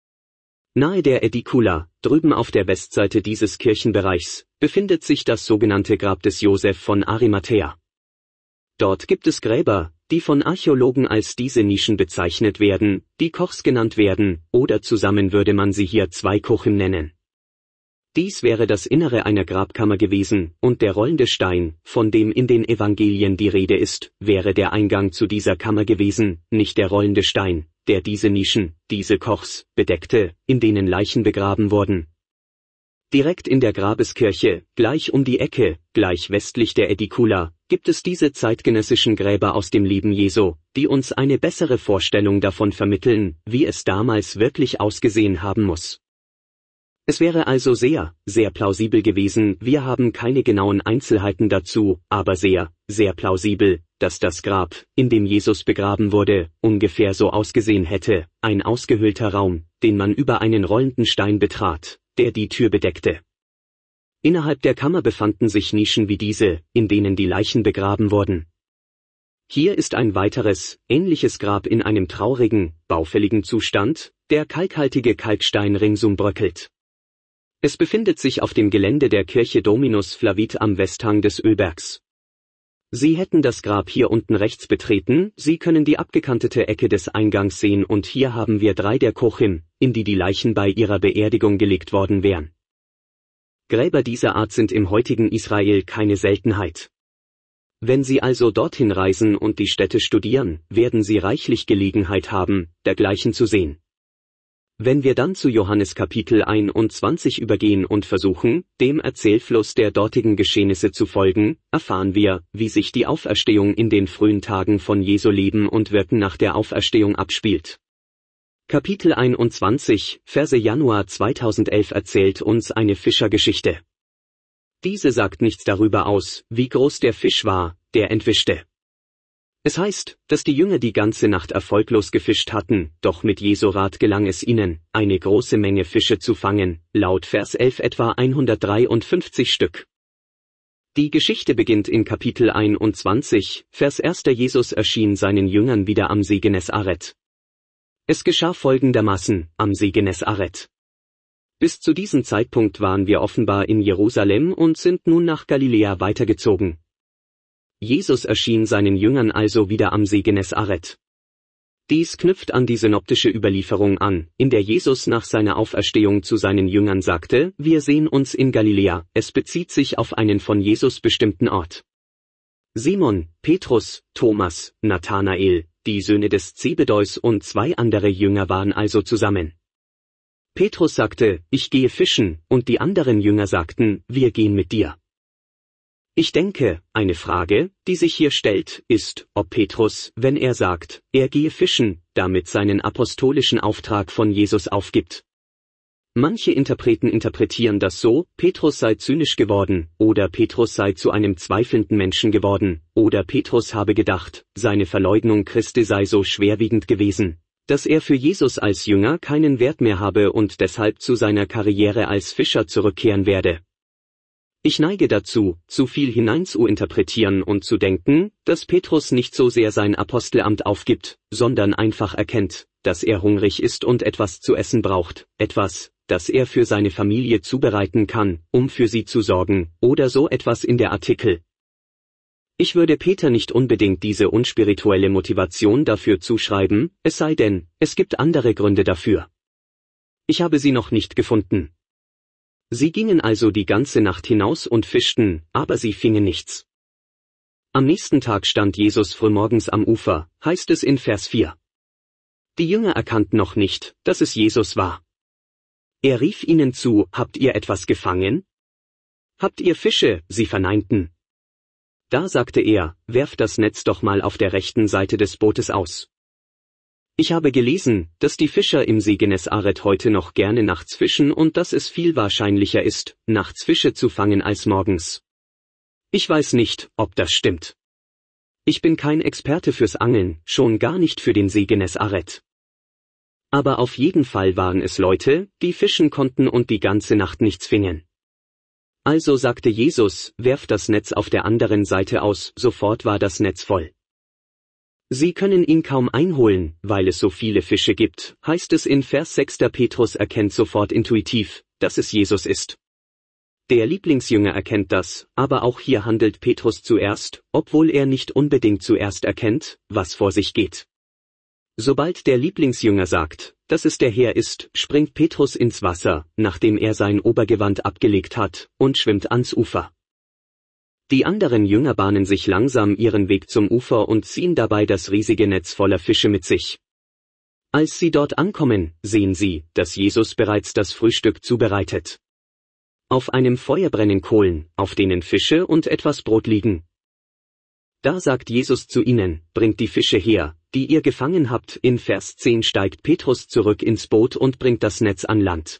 Nahe der Ädikula, drüben auf der Westseite dieses Kirchenbereichs, befindet sich das sogenannte Grab des Josef von Arimathäa. Dort gibt es Gräber, die von Archäologen als diese Nischen bezeichnet werden, die Kochs genannt werden, oder zusammen würde man sie hier zwei Kochim nennen. Dies wäre das Innere einer Grabkammer gewesen, und der rollende Stein, von dem in den Evangelien die Rede ist, wäre der Eingang zu dieser Kammer gewesen, nicht der rollende Stein, der diese Nischen, diese Kochs, bedeckte, in denen Leichen begraben wurden. Direkt in der Grabeskirche, gleich um die Ecke, gleich westlich der Ädikula, gibt es diese zeitgenössischen Gräber aus dem Leben Jesu, die uns eine bessere Vorstellung davon vermitteln, wie es damals wirklich ausgesehen haben muss. Es wäre also sehr, sehr plausibel gewesen, wir haben keine genauen Einzelheiten dazu, aber sehr, sehr plausibel, dass das Grab, in dem Jesus begraben wurde, ungefähr so ausgesehen hätte, ein ausgehöhlter Raum, den man über einen rollenden Stein betrat, der die Tür bedeckte. Innerhalb der Kammer befanden sich Nischen wie diese, in denen die Leichen begraben wurden. Hier ist ein weiteres, ähnliches Grab in einem traurigen, baufälligen Zustand, der kalkhaltige Kalkstein ringsum bröckelt. Es befindet sich auf dem Gelände der Kirche Dominus Flavit am Westhang des Ölbergs. Sie hätten das Grab hier unten rechts betreten, Sie können die abgekantete Ecke des Eingangs sehen und hier haben wir 3 der Kochim, in die die Leichen bei ihrer Beerdigung gelegt worden wären. Gräber dieser Art sind im heutigen Israel keine Seltenheit. Wenn Sie also dorthin reisen und die Stätte studieren, werden Sie reichlich Gelegenheit haben, dergleichen zu sehen. Wenn wir dann zu Johannes Kapitel 21 übergehen und versuchen, dem Erzählfluss der dortigen Geschehnisse zu folgen, erfahren wir, wie sich die Auferstehung in den frühen Tagen von Jesu Leben und Wirken nach der Auferstehung abspielt. Kapitel 21, Verse Januar 2011 erzählt uns eine Fischergeschichte. Diese sagt nichts darüber aus, wie groß der Fisch war, der entwischte. Es heißt, dass die Jünger die ganze Nacht erfolglos gefischt hatten, doch mit Jesu Rat gelang es ihnen, eine große Menge Fische zu fangen, laut Vers 11 etwa 153 Stück. Die Geschichte beginnt in Kapitel 21, Vers 1. Jesus erschien seinen Jüngern wieder am See Genezareth. Es geschah folgendermaßen, am See Genezareth. Bis zu diesem Zeitpunkt waren wir offenbar in Jerusalem und sind nun nach Galiläa weitergezogen. Jesus erschien seinen Jüngern also wieder am See Genezareth. Dies knüpft an die synoptische Überlieferung an, in der Jesus nach seiner Auferstehung zu seinen Jüngern sagte, wir sehen uns in Galiläa, es bezieht sich auf einen von Jesus bestimmten Ort. Simon, Petrus, Thomas, Nathanael, die Söhne des Zebedeus und 2 andere Jünger waren also zusammen. Petrus sagte, ich gehe fischen, und die anderen Jünger sagten, wir gehen mit dir. Ich denke, eine Frage, die sich hier stellt, ist, ob Petrus, wenn er sagt, er gehe fischen, damit seinen apostolischen Auftrag von Jesus aufgibt. Manche Interpreten interpretieren das so, Petrus sei zynisch geworden, oder Petrus sei zu einem zweifelnden Menschen geworden, oder Petrus habe gedacht, seine Verleugnung Christi sei so schwerwiegend gewesen, dass er für Jesus als Jünger keinen Wert mehr habe und deshalb zu seiner Karriere als Fischer zurückkehren werde. Ich neige dazu, zu viel hineinzuinterpretieren und zu denken, dass Petrus nicht so sehr sein Apostelamt aufgibt, sondern einfach erkennt, dass er hungrig ist und etwas zu essen braucht, etwas, das er für seine Familie zubereiten kann, um für sie zu sorgen, oder so etwas in der Artikel. Ich würde Peter nicht unbedingt diese unspirituelle Motivation dafür zuschreiben, es sei denn, es gibt andere Gründe dafür. Ich habe sie noch nicht gefunden. Sie gingen also die ganze Nacht hinaus und fischten, aber sie fingen nichts. Am nächsten Tag stand Jesus frühmorgens am Ufer, heißt es in Vers 4. Die Jünger erkannten noch nicht, dass es Jesus war. Er rief ihnen zu, habt ihr etwas gefangen? Habt ihr Fische? Sie verneinten. Da sagte er, werft das Netz doch mal auf der rechten Seite des Bootes aus. Ich habe gelesen, dass die Fischer im See Genezareth heute noch gerne nachts fischen und dass es viel wahrscheinlicher ist, nachts Fische zu fangen als morgens. Ich weiß nicht, ob das stimmt. Ich bin kein Experte fürs Angeln, schon gar nicht für den See Genezareth. Aber auf jeden Fall waren es Leute, die fischen konnten und die ganze Nacht nichts fingen. Also sagte Jesus, werft das Netz auf der anderen Seite aus, sofort war das Netz voll. Sie können ihn kaum einholen, weil es so viele Fische gibt, heißt es in Vers 6. Petrus erkennt sofort intuitiv, dass es Jesus ist. Der Lieblingsjünger erkennt das, aber auch hier handelt Petrus zuerst, obwohl er nicht unbedingt zuerst erkennt, was vor sich geht. Sobald der Lieblingsjünger sagt, dass es der Herr ist, springt Petrus ins Wasser, nachdem er sein Obergewand abgelegt hat, und schwimmt ans Ufer. Die anderen Jünger bahnen sich langsam ihren Weg zum Ufer und ziehen dabei das riesige Netz voller Fische mit sich. Als sie dort ankommen, sehen sie, dass Jesus bereits das Frühstück zubereitet. Auf einem Feuer brennen Kohlen, auf denen Fische und etwas Brot liegen. Da sagt Jesus zu ihnen, bringt die Fische her, die ihr gefangen habt. In Vers 10 steigt Petrus zurück ins Boot und bringt das Netz an Land.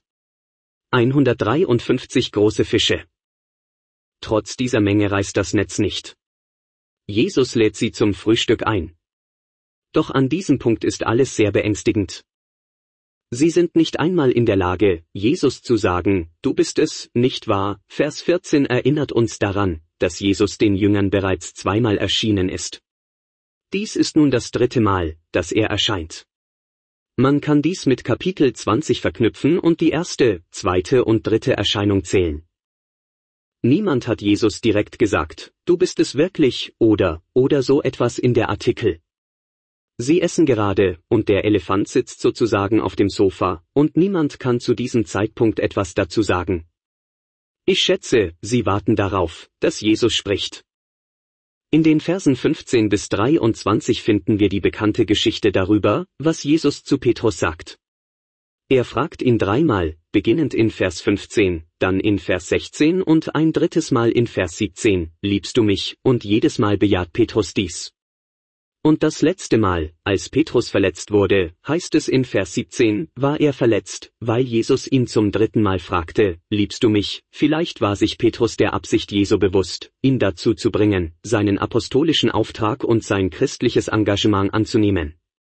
153 große Fische. Trotz dieser Menge reißt das Netz nicht. Jesus lädt sie zum Frühstück ein. Doch an diesem Punkt ist alles sehr beängstigend. Sie sind nicht einmal in der Lage, Jesus zu sagen, du bist es, nicht wahr? Vers 14 erinnert uns daran, dass Jesus den Jüngern bereits zweimal erschienen ist. Dies ist nun das dritte Mal, dass er erscheint. Man kann dies mit Kapitel 20 verknüpfen und die erste, zweite und dritte Erscheinung zählen. Niemand hat Jesus direkt gesagt, du bist es wirklich, oder so etwas in der Artikel. Sie essen gerade, und der Elefant sitzt sozusagen auf dem Sofa, und niemand kann zu diesem Zeitpunkt etwas dazu sagen. Ich schätze, sie warten darauf, dass Jesus spricht. In den Versen 15 bis 23 finden wir die bekannte Geschichte darüber, was Jesus zu Petrus sagt. Er fragt ihn dreimal, beginnend in Vers 15, dann in Vers 16 und ein drittes Mal in Vers 17, liebst du mich, und jedes Mal bejaht Petrus dies. Und das letzte Mal, als Petrus verletzt wurde, heißt es in Vers 17, war er verletzt, weil Jesus ihn zum dritten Mal fragte, liebst du mich? Vielleicht war sich Petrus der Absicht Jesu bewusst, ihn dazu zu bringen, seinen apostolischen Auftrag und sein christliches Engagement anzunehmen.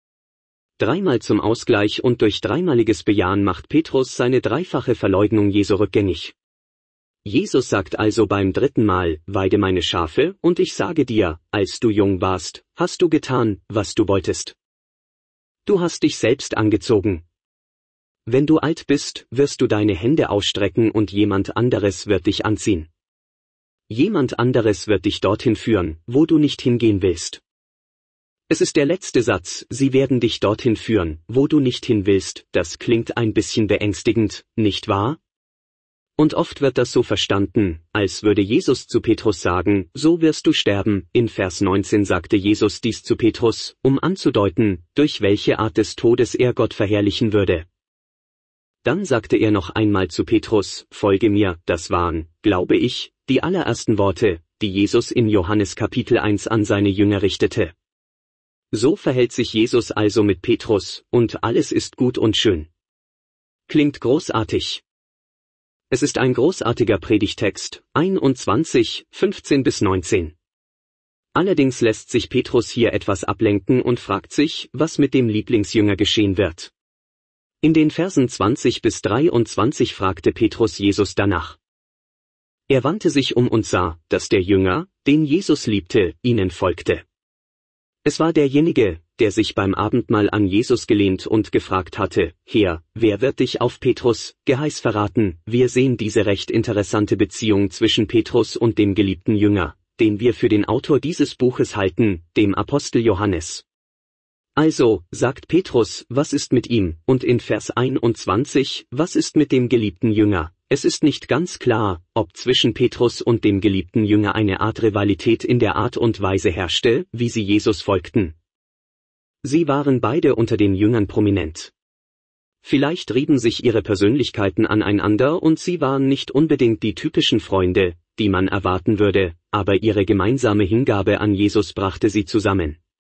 Dreimal zum Ausgleich und durch dreimaliges Bejahen macht Petrus seine dreifache Verleugnung Jesu rückgängig. Jesus sagt also beim dritten Mal, weide meine Schafe, und ich sage dir, als du jung warst, hast du getan, was du wolltest. Du hast dich selbst angezogen. Wenn du alt bist, wirst du deine Hände ausstrecken und jemand anderes wird dich anziehen. Jemand anderes wird dich dorthin führen, wo du nicht hingehen willst. Es ist der letzte Satz, sie werden dich dorthin führen, wo du nicht hin willst, das klingt ein bisschen beängstigend, nicht wahr? Und oft wird das so verstanden, als würde Jesus zu Petrus sagen, so wirst du sterben. In Vers 19 sagte Jesus dies zu Petrus, um anzudeuten, durch welche Art des Todes er Gott verherrlichen würde. Dann sagte er noch einmal zu Petrus, folge mir, das waren, glaube ich, die allerersten Worte, die Jesus in Johannes Kapitel 1 an seine Jünger richtete. So verhält sich Jesus also mit Petrus, und alles ist gut und schön. Klingt großartig. Es ist ein großartiger Predigtext, 21, 15 bis 19. Allerdings lässt sich Petrus hier etwas ablenken und fragt sich, was mit dem Lieblingsjünger geschehen wird. In den Versen 20 bis 23 fragte Petrus Jesus danach. Er wandte sich um und sah, dass der Jünger, den Jesus liebte, ihnen folgte. Es war derjenige, der sich beim Abendmahl an Jesus gelehnt und gefragt hatte, Herr, wer wird dich auf Petrus' Geheiß verraten? Wir sehen diese recht interessante Beziehung zwischen Petrus und dem geliebten Jünger, den wir für den Autor dieses Buches halten, dem Apostel Johannes. Also, sagt Petrus, was ist mit ihm? Und in Vers 21, was ist mit dem geliebten Jünger? Es ist nicht ganz klar, ob zwischen Petrus und dem geliebten Jünger eine Art Rivalität in der Art und Weise herrschte, wie sie Jesus folgten. Sie waren beide unter den Jüngern prominent. Vielleicht rieben sich ihre Persönlichkeiten aneinander und sie waren nicht unbedingt die typischen Freunde, die man erwarten würde, aber ihre gemeinsame Hingabe an Jesus brachte sie zusammen.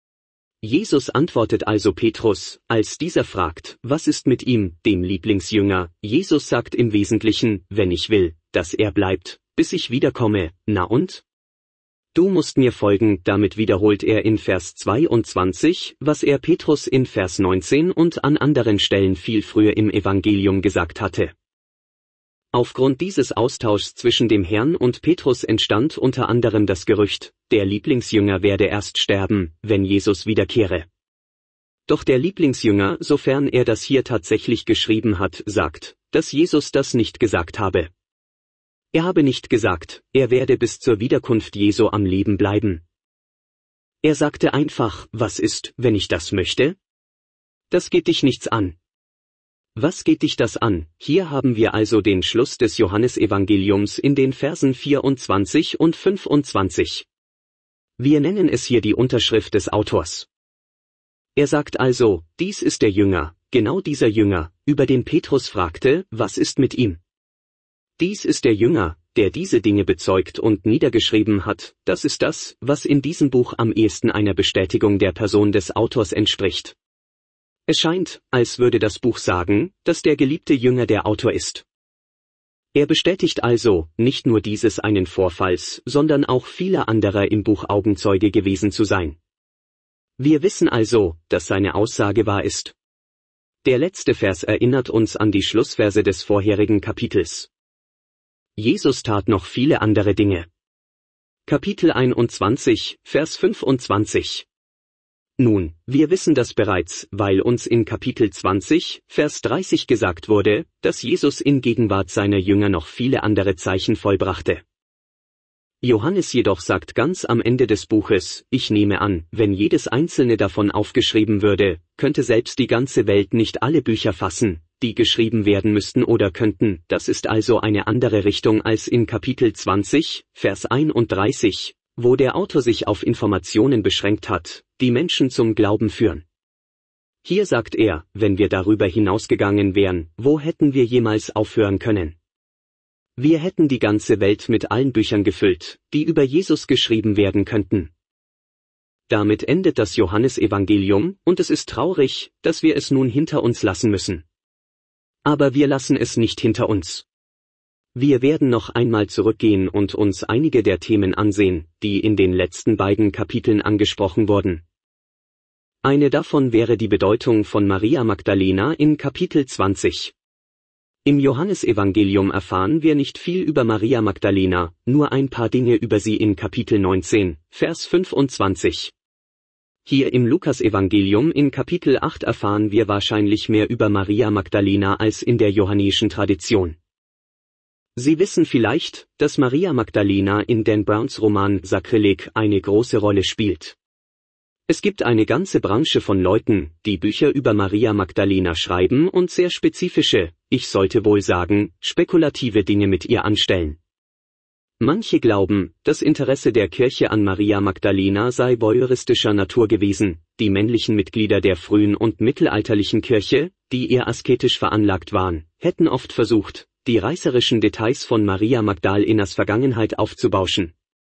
Jesus antwortet also Petrus, als dieser fragt, was ist mit ihm, dem Lieblingsjünger? Jesus sagt im Wesentlichen, wenn ich will, dass er bleibt, bis ich wiederkomme, na und? Du musst mir folgen, damit wiederholt er in Vers 22, was er Petrus in Vers 19 und an anderen Stellen viel früher im Evangelium gesagt hatte. Aufgrund dieses Austauschs zwischen dem Herrn und Petrus entstand unter anderem das Gerücht, der Lieblingsjünger werde erst sterben, wenn Jesus wiederkehre. Doch der Lieblingsjünger, sofern er das hier tatsächlich geschrieben hat, sagt, dass Jesus das nicht gesagt habe. Er habe nicht gesagt, er werde bis zur Wiederkunft Jesu am Leben bleiben. Er sagte einfach, was ist, wenn ich das möchte? Das geht dich nichts an. Was geht dich das an? Hier haben wir also den Schluss des Johannesevangeliums in den Versen 24 und 25. Wir nennen es hier die Unterschrift des Autors. Er sagt also, dies ist der Jünger, genau dieser Jünger, über den Petrus fragte, was ist mit ihm? Dies ist der Jünger, der diese Dinge bezeugt und niedergeschrieben hat, das ist das, was in diesem Buch am ehesten einer Bestätigung der Person des Autors entspricht. Es scheint, als würde das Buch sagen, dass der geliebte Jünger der Autor ist. Er bestätigt also, nicht nur dieses einen Vorfalls, sondern auch vieler anderer im Buch Augenzeuge gewesen zu sein. Wir wissen also, dass seine Aussage wahr ist. Der letzte Vers erinnert uns an die Schlussverse des vorherigen Kapitels. Jesus tat noch viele andere Dinge. Kapitel 21, Vers 25. Nun, wir wissen das bereits, weil uns in Kapitel 20, Vers 30 gesagt wurde, dass Jesus in Gegenwart seiner Jünger noch viele andere Zeichen vollbrachte. Johannes jedoch sagt ganz am Ende des Buches, ich nehme an, wenn jedes einzelne davon aufgeschrieben würde, könnte selbst die ganze Welt nicht alle Bücher fassen, die geschrieben werden müssten oder könnten, das ist also eine andere Richtung als in Kapitel 20, Vers 31, wo der Autor sich auf Informationen beschränkt hat, die Menschen zum Glauben führen. Hier sagt er, wenn wir darüber hinausgegangen wären, wo hätten wir jemals aufhören können? Wir hätten die ganze Welt mit allen Büchern gefüllt, die über Jesus geschrieben werden könnten. Damit endet das Johannesevangelium, und es ist traurig, dass wir es nun hinter uns lassen müssen. Aber wir lassen es nicht hinter uns. Wir werden noch einmal zurückgehen und uns einige der Themen ansehen, die in den letzten beiden Kapiteln angesprochen wurden. Eine davon wäre die Bedeutung von Maria Magdalena in Kapitel 20. Im Johannesevangelium erfahren wir nicht viel über Maria Magdalena, nur ein paar Dinge über sie in Kapitel 19, Vers 25. Hier im Lukasevangelium in Kapitel 8 erfahren wir wahrscheinlich mehr über Maria Magdalena als in der johannischen Tradition. Sie wissen vielleicht, dass Maria Magdalena in Dan Browns Roman Sakrileg eine große Rolle spielt. Es gibt eine ganze Branche von Leuten, die Bücher über Maria Magdalena schreiben und sehr spezifische, ich sollte wohl sagen, spekulative Dinge mit ihr anstellen. Manche glauben, das Interesse der Kirche an Maria Magdalena sei voyeuristischer Natur gewesen, die männlichen Mitglieder der frühen und mittelalterlichen Kirche, die eher asketisch veranlagt waren, hätten oft versucht, die reißerischen Details von Maria Magdalenas Vergangenheit aufzubauschen.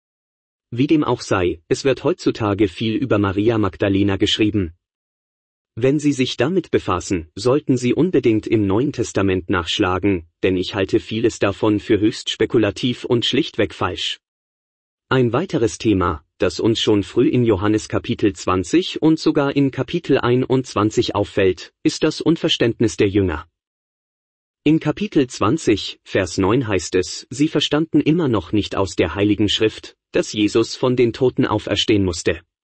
Wie dem auch sei, es wird heutzutage viel über Maria Magdalena geschrieben. Wenn Sie sich damit befassen, sollten Sie unbedingt im Neuen Testament nachschlagen, denn ich halte vieles davon für höchst spekulativ und schlichtweg falsch. Ein weiteres Thema, das uns schon früh in Johannes Kapitel 20 und sogar in Kapitel 21 auffällt, ist das Unverständnis der Jünger. In Kapitel 20, Vers 9 heißt es, sie verstanden immer noch nicht aus der Heiligen Schrift, dass Jesus von den Toten auferstehen musste.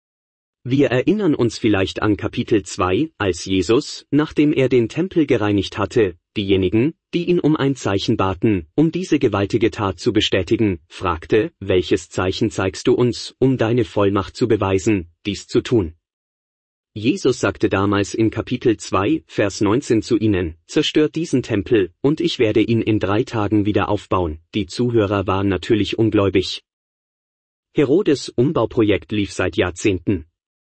Wir erinnern uns vielleicht an Kapitel 2, als Jesus, nachdem er den Tempel gereinigt hatte, diejenigen, die ihn um ein Zeichen baten, um diese gewaltige Tat zu bestätigen, fragte, welches Zeichen zeigst du uns, um deine Vollmacht zu beweisen, dies zu tun? Jesus sagte damals in Kapitel 2, Vers 19 zu ihnen, zerstört diesen Tempel, und ich werde ihn in 3 Tagen wieder aufbauen. Die Zuhörer waren natürlich ungläubig. Herodes' Umbauprojekt lief seit Jahrzehnten.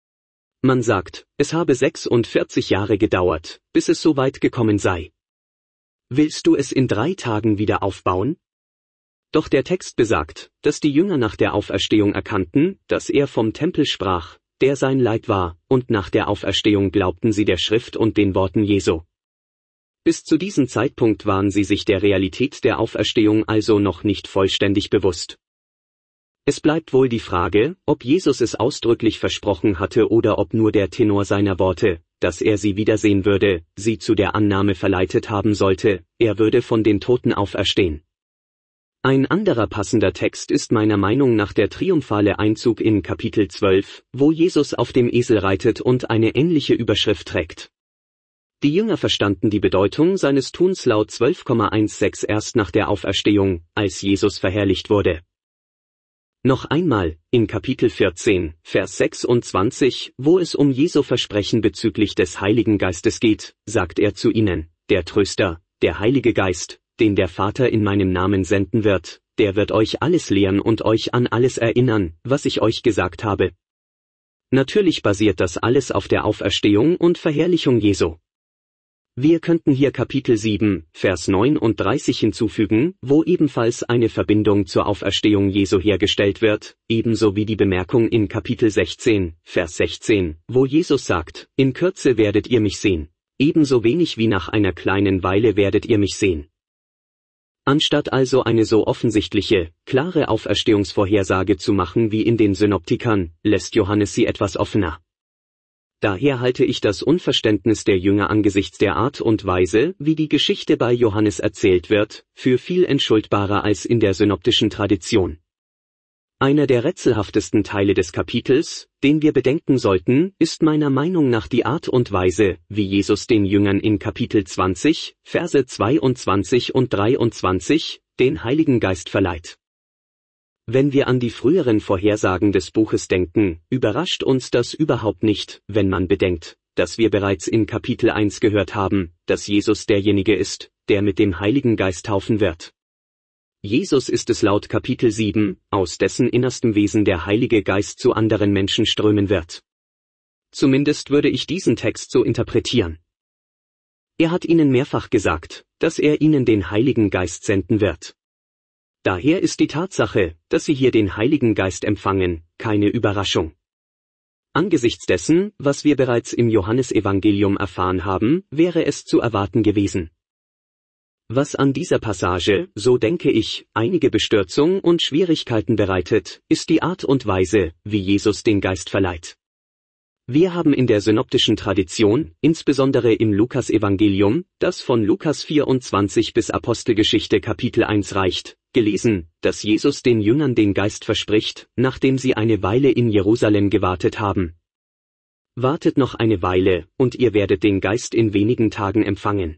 Man sagt, es habe 46 Jahre gedauert, bis es so weit gekommen sei. Willst du es in 3 Tagen wieder aufbauen? Doch der Text besagt, dass die Jünger nach der Auferstehung erkannten, dass er vom Tempel sprach, der sein Leib war, und nach der Auferstehung glaubten sie der Schrift und den Worten Jesu. Bis zu diesem Zeitpunkt waren sie sich der Realität der Auferstehung also noch nicht vollständig bewusst. Es bleibt wohl die Frage, ob Jesus es ausdrücklich versprochen hatte oder ob nur der Tenor seiner Worte, dass er sie wiedersehen würde, sie zu der Annahme verleitet haben sollte, er würde von den Toten auferstehen. Ein anderer passender Text ist meiner Meinung nach der triumphale Einzug in Kapitel 12, wo Jesus auf dem Esel reitet und eine ähnliche Überschrift trägt. Die Jünger verstanden die Bedeutung seines Tuns laut 12,16 erst nach der Auferstehung, als Jesus verherrlicht wurde. Noch einmal, in Kapitel 14, Vers 26, wo es um Jesu Versprechen bezüglich des Heiligen Geistes geht, sagt er zu ihnen, der Tröster, der Heilige Geist, den der Vater in meinem Namen senden wird, der wird euch alles lehren und euch an alles erinnern, was ich euch gesagt habe. Natürlich basiert das alles auf der Auferstehung und Verherrlichung Jesu. Wir könnten hier Kapitel 7, Vers 39 hinzufügen, wo ebenfalls eine Verbindung zur Auferstehung Jesu hergestellt wird, ebenso wie die Bemerkung in Kapitel 16, Vers 16, wo Jesus sagt, in Kürze werdet ihr mich sehen, ebenso wenig wie nach einer kleinen Weile werdet ihr mich sehen. Anstatt also eine so offensichtliche, klare Auferstehungsvorhersage zu machen wie in den Synoptikern, lässt Johannes sie etwas offener. Daher halte ich das Unverständnis der Jünger angesichts der Art und Weise, wie die Geschichte bei Johannes erzählt wird, für viel entschuldbarer als in der synoptischen Tradition. Einer der rätselhaftesten Teile des Kapitels, den wir bedenken sollten, ist meiner Meinung nach die Art und Weise, wie Jesus den Jüngern in Kapitel 20, Verse 22 und 23, den Heiligen Geist verleiht. Wenn wir an die früheren Vorhersagen des Buches denken, überrascht uns das überhaupt nicht, wenn man bedenkt, dass wir bereits in Kapitel 1 gehört haben, dass Jesus derjenige ist, der mit dem Heiligen Geist taufen wird. Jesus ist es laut Kapitel 7, aus dessen innerstem Wesen der Heilige Geist zu anderen Menschen strömen wird. Zumindest würde ich diesen Text so interpretieren. Er hat ihnen mehrfach gesagt, dass er ihnen den Heiligen Geist senden wird. Daher ist die Tatsache, dass sie hier den Heiligen Geist empfangen, keine Überraschung. Angesichts dessen, was wir bereits im Johannesevangelium erfahren haben, wäre es zu erwarten gewesen. Was an dieser Passage, so denke ich, einige Bestürzung und Schwierigkeiten bereitet, ist die Art und Weise, wie Jesus den Geist verleiht. Wir haben in der synoptischen Tradition, insbesondere im Lukas-Evangelium, das von Lukas 24 bis Apostelgeschichte Kapitel 1 reicht, gelesen, dass Jesus den Jüngern den Geist verspricht, nachdem sie eine Weile in Jerusalem gewartet haben. Wartet noch eine Weile, und ihr werdet den Geist in wenigen Tagen empfangen.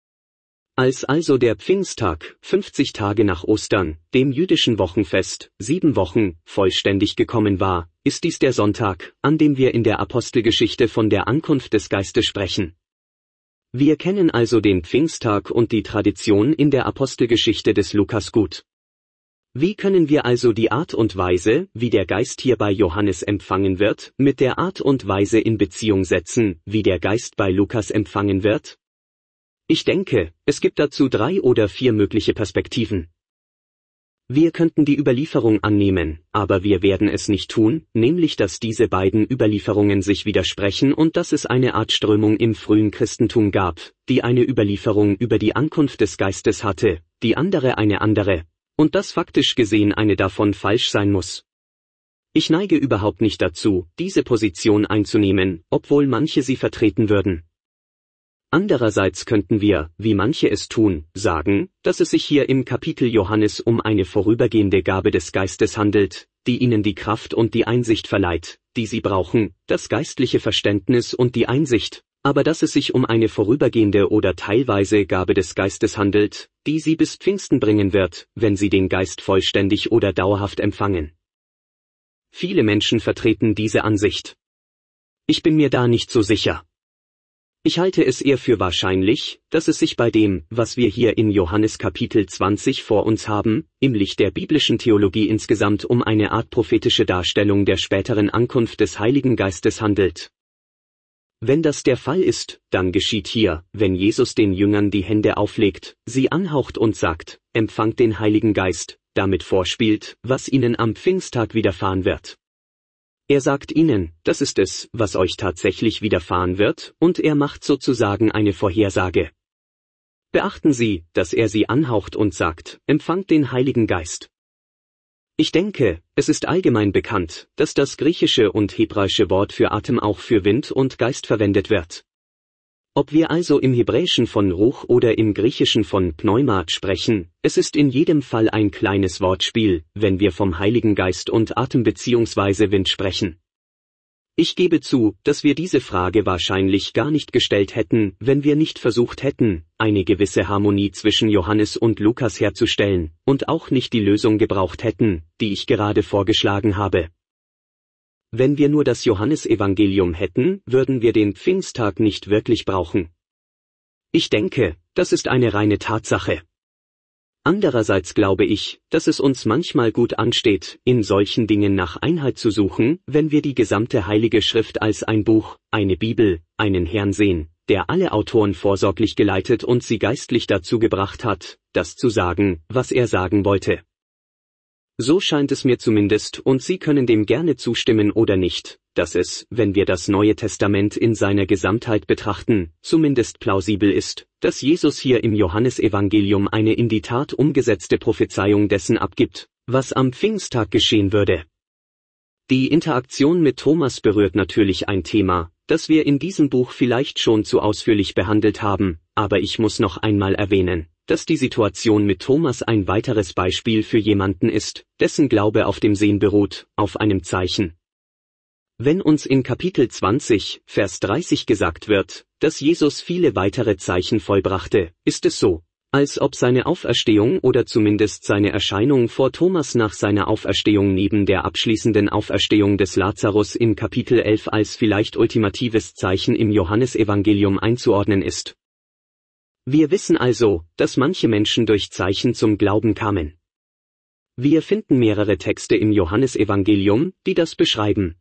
Als also der Pfingsttag, 50 Tage nach Ostern, dem jüdischen Wochenfest, 7 Wochen, vollständig gekommen war, ist dies der Sonntag, an dem wir in der Apostelgeschichte von der Ankunft des Geistes sprechen. Wir kennen also den Pfingsttag und die Tradition in der Apostelgeschichte des Lukas gut. Wie können wir also die Art und Weise, wie der Geist hier bei Johannes empfangen wird, mit der Art und Weise in Beziehung setzen, wie der Geist bei Lukas empfangen wird? Ich denke, es gibt dazu 3 oder 4 mögliche Perspektiven. Wir könnten die Überlieferung annehmen, aber wir werden es nicht tun, nämlich dass diese beiden Überlieferungen sich widersprechen und dass es eine Art Strömung im frühen Christentum gab, die eine Überlieferung über die Ankunft des Geistes hatte, die andere eine andere, und dass faktisch gesehen eine davon falsch sein muss. Ich neige überhaupt nicht dazu, diese Position einzunehmen, obwohl manche sie vertreten würden. Andererseits könnten wir, wie manche es tun, sagen, dass es sich hier im Kapitel Johannes um eine vorübergehende Gabe des Geistes handelt, die ihnen die Kraft und die Einsicht verleiht, die sie brauchen, das geistliche Verständnis und die Einsicht, aber dass es sich um eine vorübergehende oder teilweise Gabe des Geistes handelt, die sie bis Pfingsten bringen wird, wenn sie den Geist vollständig oder dauerhaft empfangen. Viele Menschen vertreten diese Ansicht. Ich bin mir da nicht so sicher. Ich halte es eher für wahrscheinlich, dass es sich bei dem, was wir hier in Johannes Kapitel 20 vor uns haben, im Licht der biblischen Theologie insgesamt um eine Art prophetische Darstellung der späteren Ankunft des Heiligen Geistes handelt. Wenn das der Fall ist, dann geschieht hier, wenn Jesus den Jüngern die Hände auflegt, sie anhaucht und sagt, empfangt den Heiligen Geist, damit vorspielt, was ihnen am Pfingsttag widerfahren wird. Er sagt ihnen, das ist es, was euch tatsächlich widerfahren wird, und er macht sozusagen eine Vorhersage. Beachten Sie, dass er sie anhaucht und sagt, empfangt den Heiligen Geist. Ich denke, es ist allgemein bekannt, dass das griechische und hebräische Wort für Atem auch für Wind und Geist verwendet wird. Ob wir also im Hebräischen von Ruch oder im Griechischen von Pneuma sprechen, es ist in jedem Fall ein kleines Wortspiel, wenn wir vom Heiligen Geist und Atem bzw. Wind sprechen. Ich gebe zu, dass wir diese Frage wahrscheinlich gar nicht gestellt hätten, wenn wir nicht versucht hätten, eine gewisse Harmonie zwischen Johannes und Lukas herzustellen, und auch nicht die Lösung gebraucht hätten, die ich gerade vorgeschlagen habe. Wenn wir nur das Johannesevangelium hätten, würden wir den Pfingsttag nicht wirklich brauchen. Ich denke, das ist eine reine Tatsache. Andererseits glaube ich, dass es uns manchmal gut ansteht, in solchen Dingen nach Einheit zu suchen, wenn wir die gesamte Heilige Schrift als ein Buch, eine Bibel, einen Herrn sehen, der alle Autoren vorsorglich geleitet und sie geistlich dazu gebracht hat, das zu sagen, was er sagen wollte. So scheint es mir zumindest, und Sie können dem gerne zustimmen oder nicht, dass es, wenn wir das Neue Testament in seiner Gesamtheit betrachten, zumindest plausibel ist, dass Jesus hier im Johannesevangelium eine in die Tat umgesetzte Prophezeiung dessen abgibt, was am Pfingsttag geschehen würde. Die Interaktion mit Thomas berührt natürlich ein Thema, das wir in diesem Buch vielleicht schon zu ausführlich behandelt haben, aber ich muss noch einmal erwähnen, dass die Situation mit Thomas ein weiteres Beispiel für jemanden ist, dessen Glaube auf dem Sehen beruht, auf einem Zeichen. Wenn uns in Kapitel 20, Vers 30 gesagt wird, dass Jesus viele weitere Zeichen vollbrachte, ist es so, als ob seine Auferstehung oder zumindest seine Erscheinung vor Thomas nach seiner Auferstehung neben der abschließenden Auferstehung des Lazarus in Kapitel 11 als vielleicht ultimatives Zeichen im Johannesevangelium einzuordnen ist. Wir wissen also, dass manche Menschen durch Zeichen zum Glauben kamen. Wir finden mehrere Texte im Johannesevangelium, die das beschreiben.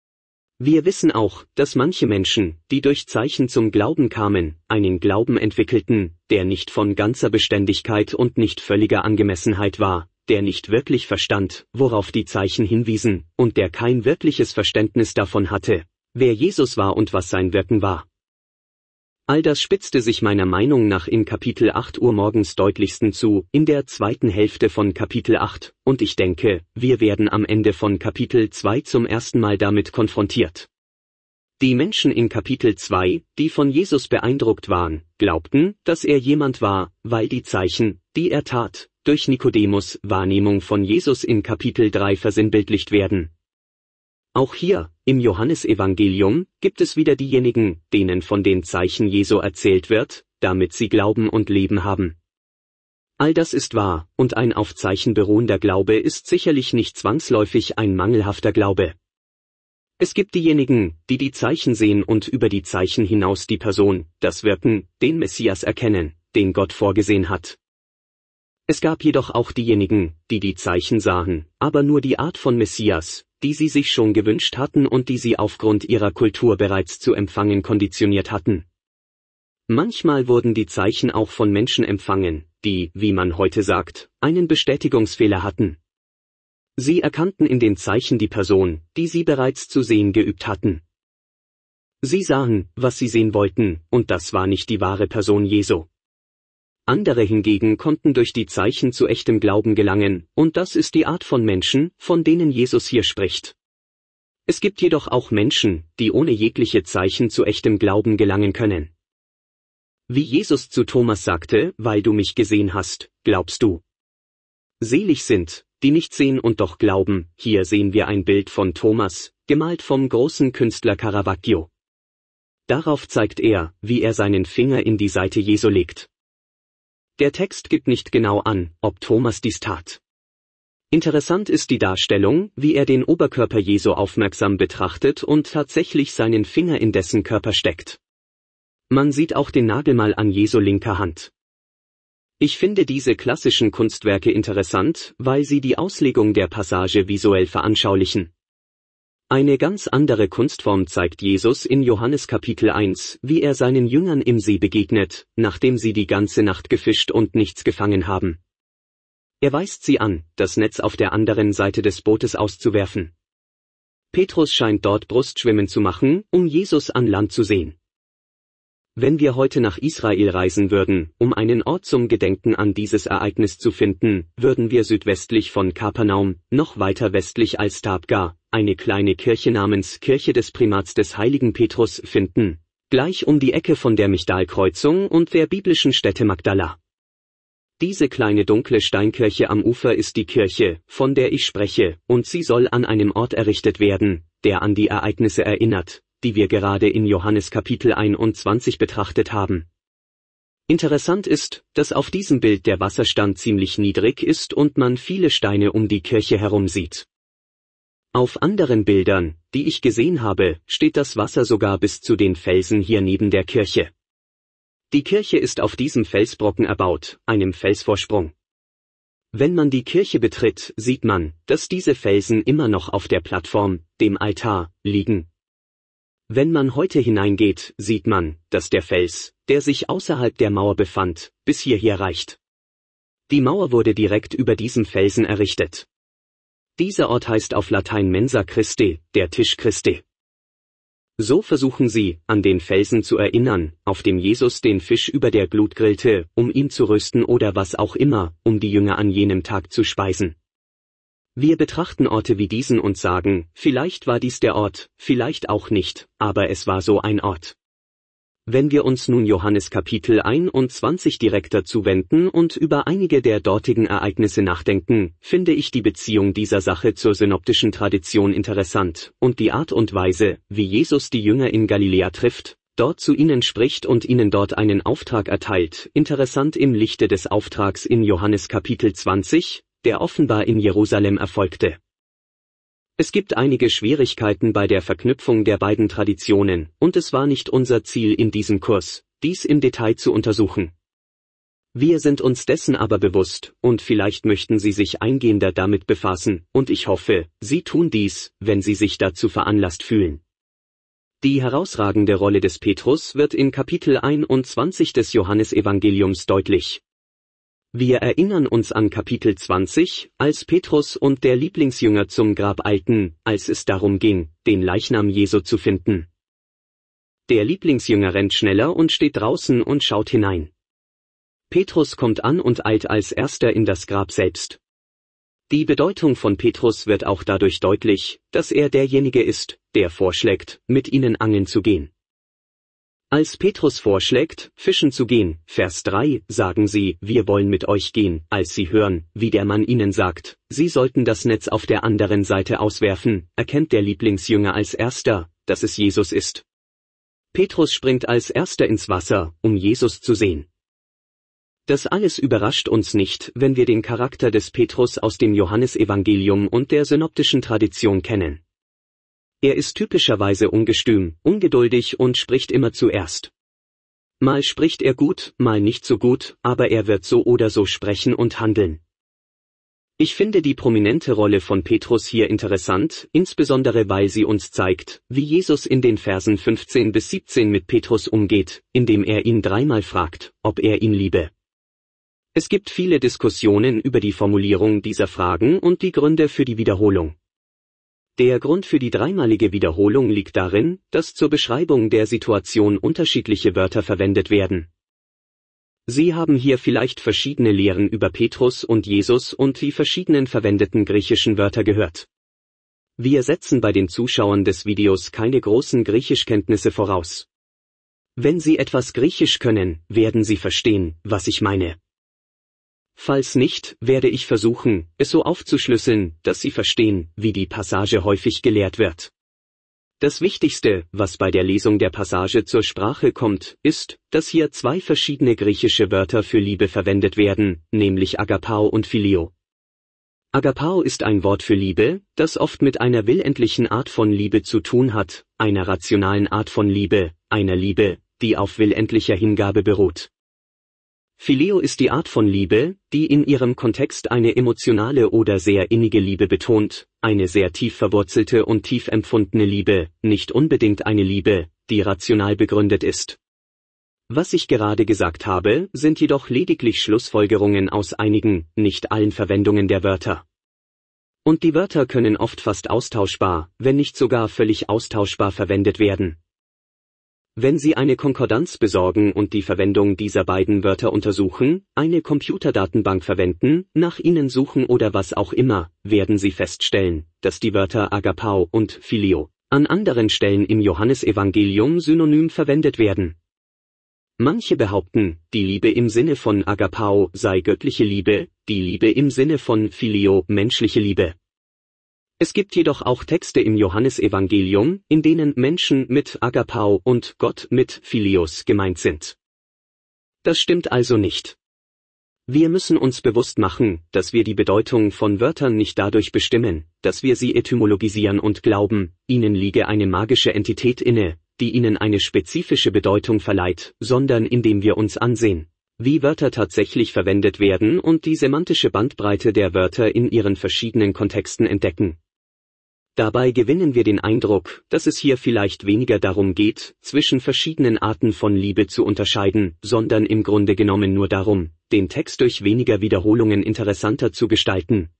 Wir wissen auch, dass manche Menschen, die durch Zeichen zum Glauben kamen, einen Glauben entwickelten, der nicht von ganzer Beständigkeit und nicht völliger Angemessenheit war, der nicht wirklich verstand, worauf die Zeichen hinwiesen, und der kein wirkliches Verständnis davon hatte, wer Jesus war und was sein Wirken war. All das spitzte sich meiner Meinung nach in Kapitel 8 Uhr morgens deutlichsten zu, in der zweiten Hälfte von Kapitel 8, und ich denke, wir werden am Ende von Kapitel 2 zum ersten Mal damit konfrontiert. Die Menschen in Kapitel 2, die von Jesus beeindruckt waren, glaubten, dass er jemand war, weil die Zeichen, die er tat, durch Nikodemus' Wahrnehmung von Jesus in Kapitel 3 versinnbildlicht werden. Auch hier, im Johannesevangelium, gibt es wieder diejenigen, denen von den Zeichen Jesu erzählt wird, damit sie Glauben und Leben haben. All das ist wahr, und ein auf Zeichen beruhender Glaube ist sicherlich nicht zwangsläufig ein mangelhafter Glaube. Es gibt diejenigen, die die Zeichen sehen und über die Zeichen hinaus die Person, das Wirken, den Messias erkennen, den Gott vorgesehen hat. Es gab jedoch auch diejenigen, die die Zeichen sahen, aber nur die Art von Messias, die sie sich schon gewünscht hatten und die sie aufgrund ihrer Kultur bereits zu empfangen konditioniert hatten. Manchmal wurden die Zeichen auch von Menschen empfangen, die, wie man heute sagt, einen Bestätigungsfehler hatten. Sie erkannten in den Zeichen die Person, die sie bereits zu sehen geübt hatten. Sie sahen, was sie sehen wollten, und das war nicht die wahre Person Jesu. Andere hingegen konnten durch die Zeichen zu echtem Glauben gelangen, und das ist die Art von Menschen, von denen Jesus hier spricht. Es gibt jedoch auch Menschen, die ohne jegliche Zeichen zu echtem Glauben gelangen können. Wie Jesus zu Thomas sagte, weil du mich gesehen hast, glaubst du. Selig sind, die nicht sehen und doch glauben. Hier sehen wir ein Bild von Thomas, gemalt vom großen Künstler Caravaggio. Darauf zeigt er, wie er seinen Finger in die Seite Jesu legt. Der Text gibt nicht genau an, ob Thomas dies tat. Interessant ist die Darstellung, wie er den Oberkörper Jesu aufmerksam betrachtet und tatsächlich seinen Finger in dessen Körper steckt. Man sieht auch den Nagelmal an Jesu linker Hand. Ich finde diese klassischen Kunstwerke interessant, weil sie die Auslegung der Passage visuell veranschaulichen. Eine ganz andere Kunstform zeigt Jesus in Johannes Kapitel 1, wie er seinen Jüngern im See begegnet, nachdem sie die ganze Nacht gefischt und nichts gefangen haben. Er weist sie an, das Netz auf der anderen Seite des Bootes auszuwerfen. Petrus scheint dort Brustschwimmen zu machen, um Jesus an Land zu sehen. Wenn wir heute nach Israel reisen würden, um einen Ort zum Gedenken an dieses Ereignis zu finden, würden wir südwestlich von Kapernaum, noch weiter westlich als Tabga, eine kleine Kirche namens Kirche des Primats des heiligen Petrus finden, gleich um die Ecke von der Migdalkreuzung und der biblischen Stätte Magdala. Diese kleine dunkle Steinkirche am Ufer ist die Kirche, von der ich spreche, und sie soll an einem Ort errichtet werden, der an die Ereignisse erinnert, die wir gerade in Johannes Kapitel 21 betrachtet haben. Interessant ist, dass auf diesem Bild der Wasserstand ziemlich niedrig ist und man viele Steine um die Kirche herum sieht. Auf anderen Bildern, die ich gesehen habe, steht das Wasser sogar bis zu den Felsen hier neben der Kirche. Die Kirche ist auf diesem Felsbrocken erbaut, einem Felsvorsprung. Wenn man die Kirche betritt, sieht man, dass diese Felsen immer noch auf der Plattform, dem Altar, liegen. Wenn man heute hineingeht, sieht man, dass der Fels, der sich außerhalb der Mauer befand, bis hierher reicht. Die Mauer wurde direkt über diesem Felsen errichtet. Dieser Ort heißt auf Latein Mensa Christi, der Tisch Christi. So versuchen sie, an den Felsen zu erinnern, auf dem Jesus den Fisch über der Glut grillte, um ihn zu rösten oder was auch immer, um die Jünger an jenem Tag zu speisen. Wir betrachten Orte wie diesen und sagen, vielleicht war dies der Ort, vielleicht auch nicht, aber es war so ein Ort. Wenn wir uns nun Johannes Kapitel 21 direkt dazu wenden und über einige der dortigen Ereignisse nachdenken, finde ich die Beziehung dieser Sache zur synoptischen Tradition interessant und die Art und Weise, wie Jesus die Jünger in Galiläa trifft, dort zu ihnen spricht und ihnen dort einen Auftrag erteilt, interessant im Lichte des Auftrags in Johannes Kapitel 20, der offenbar in Jerusalem erfolgte. Es gibt einige Schwierigkeiten bei der Verknüpfung der beiden Traditionen, und es war nicht unser Ziel in diesem Kurs, dies im Detail zu untersuchen. Wir sind uns dessen aber bewusst, und vielleicht möchten Sie sich eingehender damit befassen, und ich hoffe, Sie tun dies, wenn Sie sich dazu veranlasst fühlen. Die herausragende Rolle des Petrus wird in Kapitel 21 des Johannesevangeliums deutlich. Wir erinnern uns an Kapitel 20, als Petrus und der Lieblingsjünger zum Grab eilten, als es darum ging, den Leichnam Jesu zu finden. Der Lieblingsjünger rennt schneller und steht draußen und schaut hinein. Petrus kommt an und eilt als erster in das Grab selbst. Die Bedeutung von Petrus wird auch dadurch deutlich, dass er derjenige ist, der vorschlägt, mit ihnen angeln zu gehen. Als Petrus vorschlägt, fischen zu gehen, Vers 3, sagen sie, wir wollen mit euch gehen, als sie hören, wie der Mann ihnen sagt, sie sollten das Netz auf der anderen Seite auswerfen, erkennt der Lieblingsjünger als erster, dass es Jesus ist. Petrus springt als erster ins Wasser, um Jesus zu sehen. Das alles überrascht uns nicht, wenn wir den Charakter des Petrus aus dem Johannesevangelium und der synoptischen Tradition kennen. Er ist typischerweise ungestüm, ungeduldig und spricht immer zuerst. Mal spricht er gut, mal nicht so gut, aber er wird so oder so sprechen und handeln. Ich finde die prominente Rolle von Petrus hier interessant, insbesondere weil sie uns zeigt, wie Jesus in den Versen 15 bis 17 mit Petrus umgeht, indem er ihn dreimal fragt, ob er ihn liebe. Es gibt viele Diskussionen über die Formulierung dieser Fragen und die Gründe für die Wiederholung. Der Grund für die dreimalige Wiederholung liegt darin, dass zur Beschreibung der Situation unterschiedliche Wörter verwendet werden. Sie haben hier vielleicht verschiedene Lehren über Petrus und Jesus und die verschiedenen verwendeten griechischen Wörter gehört. Wir setzen bei den Zuschauern des Videos keine großen Griechischkenntnisse voraus. Wenn Sie etwas Griechisch können, werden Sie verstehen, was ich meine. Falls nicht, werde ich versuchen, es so aufzuschlüsseln, dass Sie verstehen, wie die Passage häufig gelehrt wird. Das Wichtigste, was bei der Lesung der Passage zur Sprache kommt, ist, dass hier zwei verschiedene griechische Wörter für Liebe verwendet werden, nämlich Agapao und Phileo. Agapao ist ein Wort für Liebe, das oft mit einer willentlichen Art von Liebe zu tun hat, einer rationalen Art von Liebe, einer Liebe, die auf willentlicher Hingabe beruht. Phileo ist die Art von Liebe, die in ihrem Kontext eine emotionale oder sehr innige Liebe betont, eine sehr tief verwurzelte und tief empfundene Liebe, nicht unbedingt eine Liebe, die rational begründet ist. Was ich gerade gesagt habe, sind jedoch lediglich Schlussfolgerungen aus einigen, nicht allen Verwendungen der Wörter. Und die Wörter können oft fast austauschbar, wenn nicht sogar völlig austauschbar verwendet werden. Wenn Sie eine Konkordanz besorgen und die Verwendung dieser beiden Wörter untersuchen, eine Computerdatenbank verwenden, nach ihnen suchen oder was auch immer, werden Sie feststellen, dass die Wörter Agapao und Phileo an anderen Stellen im Johannesevangelium synonym verwendet werden. Manche behaupten, die Liebe im Sinne von Agapao sei göttliche Liebe, die Liebe im Sinne von Phileo menschliche Liebe. Es gibt jedoch auch Texte im Johannesevangelium, in denen Menschen mit Agapao und Gott mit Philios gemeint sind. Das stimmt also nicht. Wir müssen uns bewusst machen, dass wir die Bedeutung von Wörtern nicht dadurch bestimmen, dass wir sie etymologisieren und glauben, ihnen liege eine magische Entität inne, die ihnen eine spezifische Bedeutung verleiht, sondern indem wir uns ansehen, wie Wörter tatsächlich verwendet werden und die semantische Bandbreite der Wörter in ihren verschiedenen Kontexten entdecken. Dabei gewinnen wir den Eindruck, dass es hier vielleicht weniger darum geht, zwischen verschiedenen Arten von Liebe zu unterscheiden, sondern im Grunde genommen nur darum, den Text durch weniger Wiederholungen interessanter zu gestalten.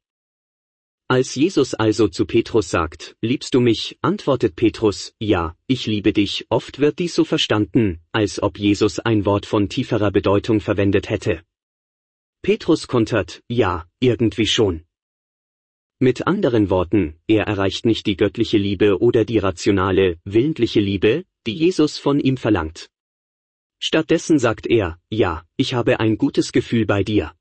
Als Jesus also zu Petrus sagt, liebst du mich, antwortet Petrus, ja, ich liebe dich. Oft wird dies so verstanden, als ob Jesus ein Wort von tieferer Bedeutung verwendet hätte. Petrus kontert, ja, irgendwie schon. Mit anderen Worten, er erreicht nicht die göttliche Liebe oder die rationale, willentliche Liebe, die Jesus von ihm verlangt. Stattdessen sagt er, ja, ich habe ein gutes Gefühl bei dir.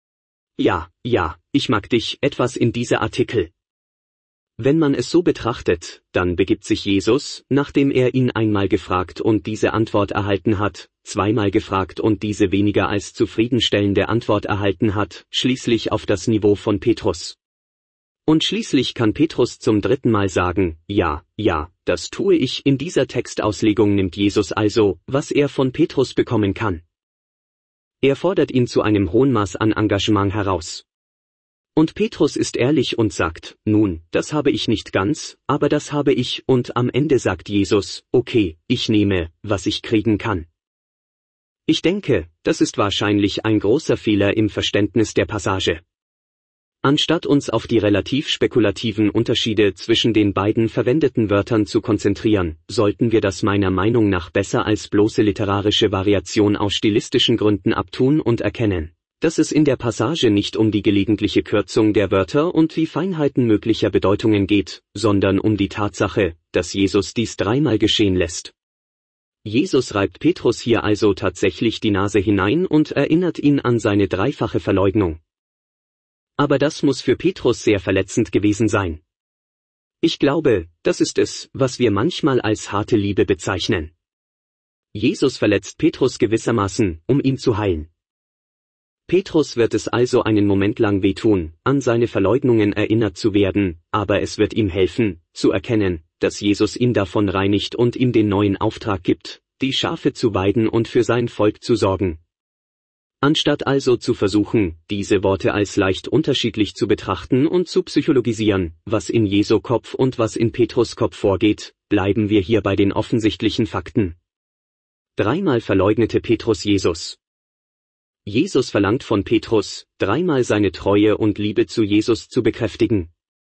Ja, ich mag dich, etwas in dieser Artikel. Wenn man es so betrachtet, dann begibt sich Jesus, nachdem er ihn einmal gefragt und diese Antwort erhalten hat, zweimal gefragt und diese weniger als zufriedenstellende Antwort erhalten hat, schließlich auf das Niveau von Petrus. Und schließlich kann Petrus zum dritten Mal sagen, ja, das tue ich. In dieser Textauslegung nimmt Jesus also, was er von Petrus bekommen kann. Er fordert ihn zu einem hohen Maß an Engagement heraus. Und Petrus ist ehrlich und sagt, nun, das habe ich nicht ganz, aber das habe ich, und am Ende sagt Jesus, okay, ich nehme, was ich kriegen kann. Ich denke, das ist wahrscheinlich ein großer Fehler im Verständnis der Passage. Anstatt uns auf die relativ spekulativen Unterschiede zwischen den beiden verwendeten Wörtern zu konzentrieren, sollten wir das meiner Meinung nach besser als bloße literarische Variation aus stilistischen Gründen abtun und erkennen, dass es in der Passage nicht um die gelegentliche Kürzung der Wörter und die Feinheiten möglicher Bedeutungen geht, sondern um die Tatsache, dass Jesus dies dreimal geschehen lässt. Jesus reibt Petrus hier also tatsächlich die Nase hinein und erinnert ihn an seine dreifache Verleugnung. Aber das muss für Petrus sehr verletzend gewesen sein. Ich glaube, das ist es, was wir manchmal als harte Liebe bezeichnen. Jesus verletzt Petrus gewissermaßen, um ihn zu heilen. Petrus wird es also einen Moment lang wehtun, an seine Verleugnungen erinnert zu werden, aber es wird ihm helfen, zu erkennen, dass Jesus ihn davon reinigt und ihm den neuen Auftrag gibt, die Schafe zu weiden und für sein Volk zu sorgen. Anstatt also zu versuchen, diese Worte als leicht unterschiedlich zu betrachten und zu psychologisieren, was in Jesu Kopf und was in Petrus Kopf vorgeht, bleiben wir hier bei den offensichtlichen Fakten. Dreimal verleugnete Petrus Jesus. Jesus verlangt von Petrus, dreimal seine Treue und Liebe zu Jesus zu bekräftigen.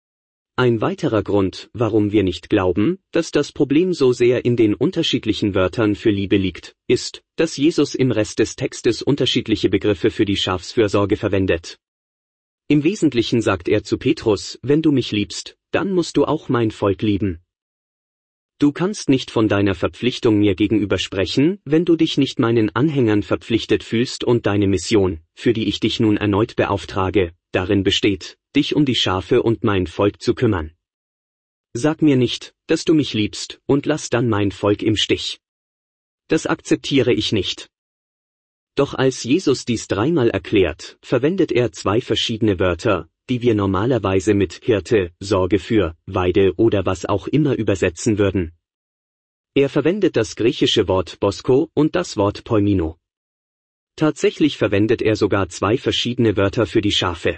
Ein weiterer Grund, warum wir nicht glauben, dass das Problem so sehr in den unterschiedlichen Wörtern für Liebe liegt, ist, dass Jesus im Rest des Textes unterschiedliche Begriffe für die Schafsfürsorge verwendet. Im Wesentlichen sagt er zu Petrus, wenn du mich liebst, dann musst du auch mein Volk lieben. Du kannst nicht von deiner Verpflichtung mir gegenüber sprechen, wenn du dich nicht meinen Anhängern verpflichtet fühlst und deine Mission, für die ich dich nun erneut beauftrage, darin besteht, dich um die Schafe und mein Volk zu kümmern. Sag mir nicht, dass du mich liebst, und lass dann mein Volk im Stich. Das akzeptiere ich nicht. Doch als Jesus dies dreimal erklärt, verwendet er zwei verschiedene Wörter, die wir normalerweise mit Hirte, Sorge für, Weide oder was auch immer übersetzen würden. Er verwendet das griechische Wort Bosko und das Wort Poimino. Tatsächlich verwendet er sogar zwei verschiedene Wörter für die Schafe.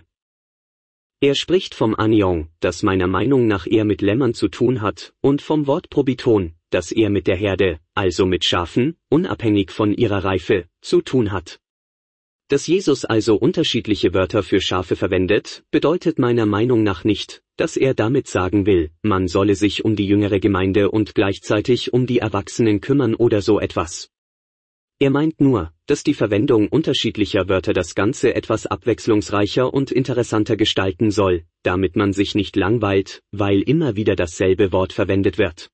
Er spricht vom Anion, das meiner Meinung nach eher mit Lämmern zu tun hat, und vom Wort Probiton, das eher mit der Herde, also mit Schafen, unabhängig von ihrer Reife, zu tun hat. Dass Jesus also unterschiedliche Wörter für Schafe verwendet, bedeutet meiner Meinung nach nicht, dass er damit sagen will, man solle sich um die jüngere Gemeinde und gleichzeitig um die Erwachsenen kümmern oder so etwas. Er meint nur, dass die Verwendung unterschiedlicher Wörter das Ganze etwas abwechslungsreicher und interessanter gestalten soll, damit man sich nicht langweilt, weil immer wieder dasselbe Wort verwendet wird.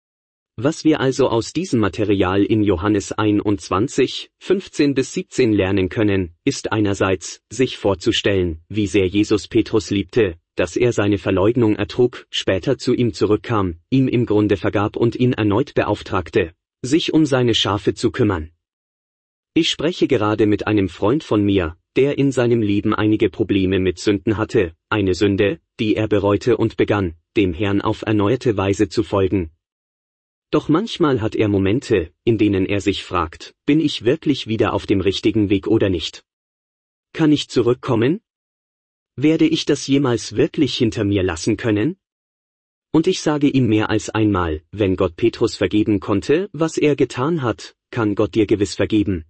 Was wir also aus diesem Material in Johannes 21, 15-17 lernen können, ist einerseits, sich vorzustellen, wie sehr Jesus Petrus liebte, dass er seine Verleugnung ertrug, später zu ihm zurückkam, ihm im Grunde vergab und ihn erneut beauftragte, sich um seine Schafe zu kümmern. Ich spreche gerade mit einem Freund von mir, der in seinem Leben einige Probleme mit Sünden hatte, eine Sünde, die er bereute und begann, dem Herrn auf erneuerte Weise zu folgen. Doch manchmal hat er Momente, in denen er sich fragt, bin ich wirklich wieder auf dem richtigen Weg oder nicht? Kann ich zurückkommen? Werde ich das jemals wirklich hinter mir lassen können? Und ich sage ihm mehr als einmal, wenn Gott Petrus vergeben konnte, was er getan hat, kann Gott dir gewiss vergeben.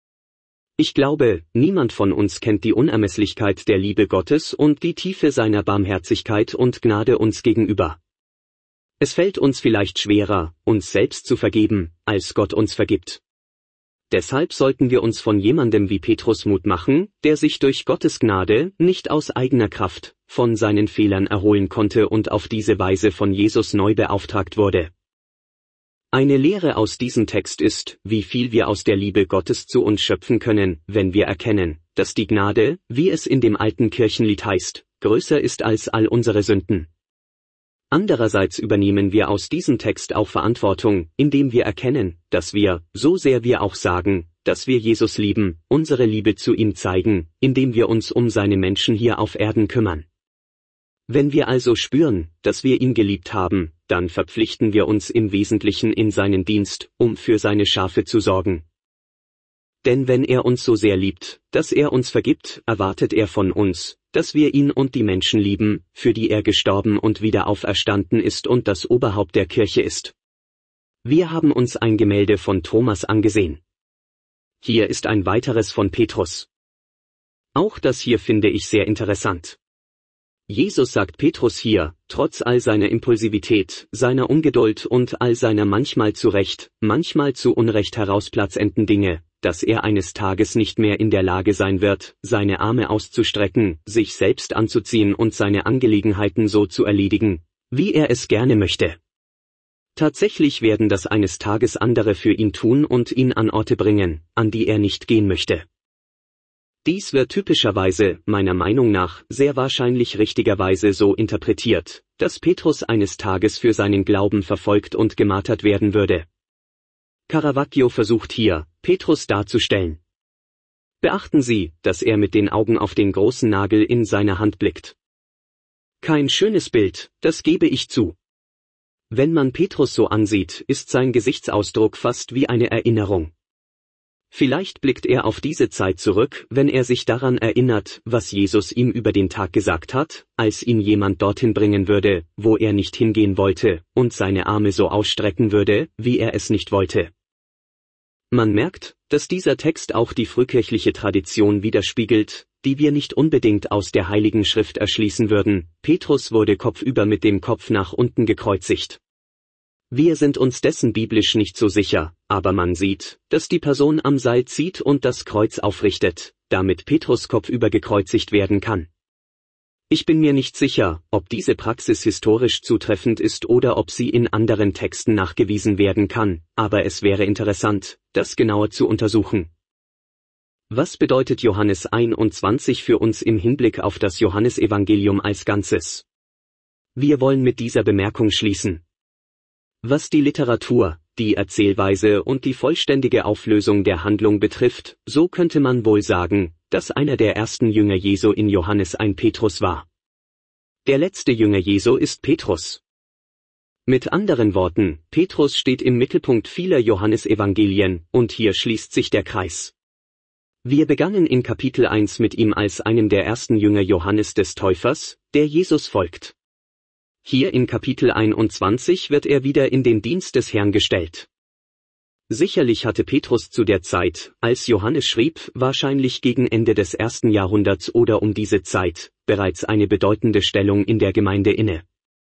Ich glaube, niemand von uns kennt die Unermesslichkeit der Liebe Gottes und die Tiefe seiner Barmherzigkeit und Gnade uns gegenüber. Es fällt uns vielleicht schwerer, uns selbst zu vergeben, als Gott uns vergibt. Deshalb sollten wir uns von jemandem wie Petrus Mut machen, der sich durch Gottes Gnade nicht aus eigener Kraft von seinen Fehlern erholen konnte und auf diese Weise von Jesus neu beauftragt wurde. Eine Lehre aus diesem Text ist, wie viel wir aus der Liebe Gottes zu uns schöpfen können, wenn wir erkennen, dass die Gnade, wie es in dem alten Kirchenlied heißt, größer ist als all unsere Sünden. Andererseits übernehmen wir aus diesem Text auch Verantwortung, indem wir erkennen, dass wir, so sehr wir auch sagen, dass wir Jesus lieben, unsere Liebe zu ihm zeigen, indem wir uns um seine Menschen hier auf Erden kümmern. Wenn wir also spüren, dass wir ihn geliebt haben, dann verpflichten wir uns im Wesentlichen in seinen Dienst, um für seine Schafe zu sorgen. Denn wenn er uns so sehr liebt, dass er uns vergibt, erwartet er von uns, dass wir ihn und die Menschen lieben, für die er gestorben und wieder auferstanden ist und das Oberhaupt der Kirche ist. Wir haben uns ein Gemälde von Thomas angesehen. Hier ist ein weiteres von Petrus. Auch das hier finde ich sehr interessant. Jesus sagt Petrus hier, trotz all seiner Impulsivität, seiner Ungeduld und all seiner manchmal zu Recht, manchmal zu Unrecht herausplatzenden Dinge, dass er eines Tages nicht mehr in der Lage sein wird, seine Arme auszustrecken, sich selbst anzuziehen und seine Angelegenheiten so zu erledigen, wie er es gerne möchte. Tatsächlich werden das eines Tages andere für ihn tun und ihn an Orte bringen, an die er nicht gehen möchte. Dies wird typischerweise, meiner Meinung nach, sehr wahrscheinlich richtigerweise so interpretiert, dass Petrus eines Tages für seinen Glauben verfolgt und gemartert werden würde. Caravaggio versucht hier, Petrus darzustellen. Beachten Sie, dass er mit den Augen auf den großen Nagel in seiner Hand blickt. Kein schönes Bild, das gebe ich zu. Wenn man Petrus so ansieht, ist sein Gesichtsausdruck fast wie eine Erinnerung. Vielleicht blickt er auf diese Zeit zurück, wenn er sich daran erinnert, was Jesus ihm über den Tag gesagt hat, als ihn jemand dorthin bringen würde, wo er nicht hingehen wollte, und seine Arme so ausstrecken würde, wie er es nicht wollte. Man merkt, dass dieser Text auch die frühkirchliche Tradition widerspiegelt, die wir nicht unbedingt aus der Heiligen Schrift erschließen würden. Petrus wurde kopfüber mit dem Kopf nach unten gekreuzigt. Wir sind uns dessen biblisch nicht so sicher, aber man sieht, dass die Person am Seil zieht und das Kreuz aufrichtet, damit Petrus kopfüber gekreuzigt werden kann. Ich bin mir nicht sicher, ob diese Praxis historisch zutreffend ist oder ob sie in anderen Texten nachgewiesen werden kann, aber es wäre interessant, das genauer zu untersuchen. Was bedeutet Johannes 21 für uns im Hinblick auf das Johannesevangelium als Ganzes? Wir wollen mit dieser Bemerkung schließen. Was die Literatur, die Erzählweise und die vollständige Auflösung der Handlung betrifft, so könnte man wohl sagen, dass einer der ersten Jünger Jesu in Johannes ein Petrus war. Der letzte Jünger Jesu ist Petrus. Mit anderen Worten, Petrus steht im Mittelpunkt vieler Johannesevangelien, und hier schließt sich der Kreis. Wir begannen in Kapitel 1 mit ihm als einem der ersten Jünger Johannes des Täufers, der Jesus folgt. Hier in Kapitel 21 wird er wieder in den Dienst des Herrn gestellt. Sicherlich hatte Petrus zu der Zeit, als Johannes schrieb, wahrscheinlich gegen Ende des 1. Jahrhunderts oder um diese Zeit, bereits eine bedeutende Stellung in der Gemeinde inne.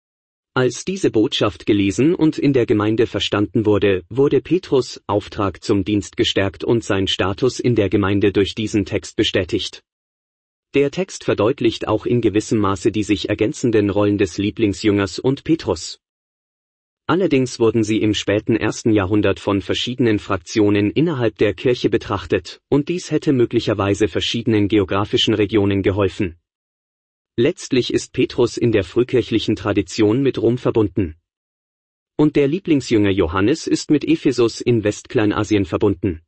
Als diese Botschaft gelesen und in der Gemeinde verstanden wurde, wurde Petrus' Auftrag zum Dienst gestärkt und sein Status in der Gemeinde durch diesen Text bestätigt. Der Text verdeutlicht auch in gewissem Maße die sich ergänzenden Rollen des Lieblingsjüngers und Petrus. Allerdings wurden sie im späten 1. Jahrhundert von verschiedenen Fraktionen innerhalb der Kirche betrachtet, und dies hätte möglicherweise verschiedenen geografischen Regionen geholfen. Letztlich ist Petrus in der frühkirchlichen Tradition mit Rom verbunden. Und der Lieblingsjünger Johannes ist mit Ephesus in Westkleinasien verbunden.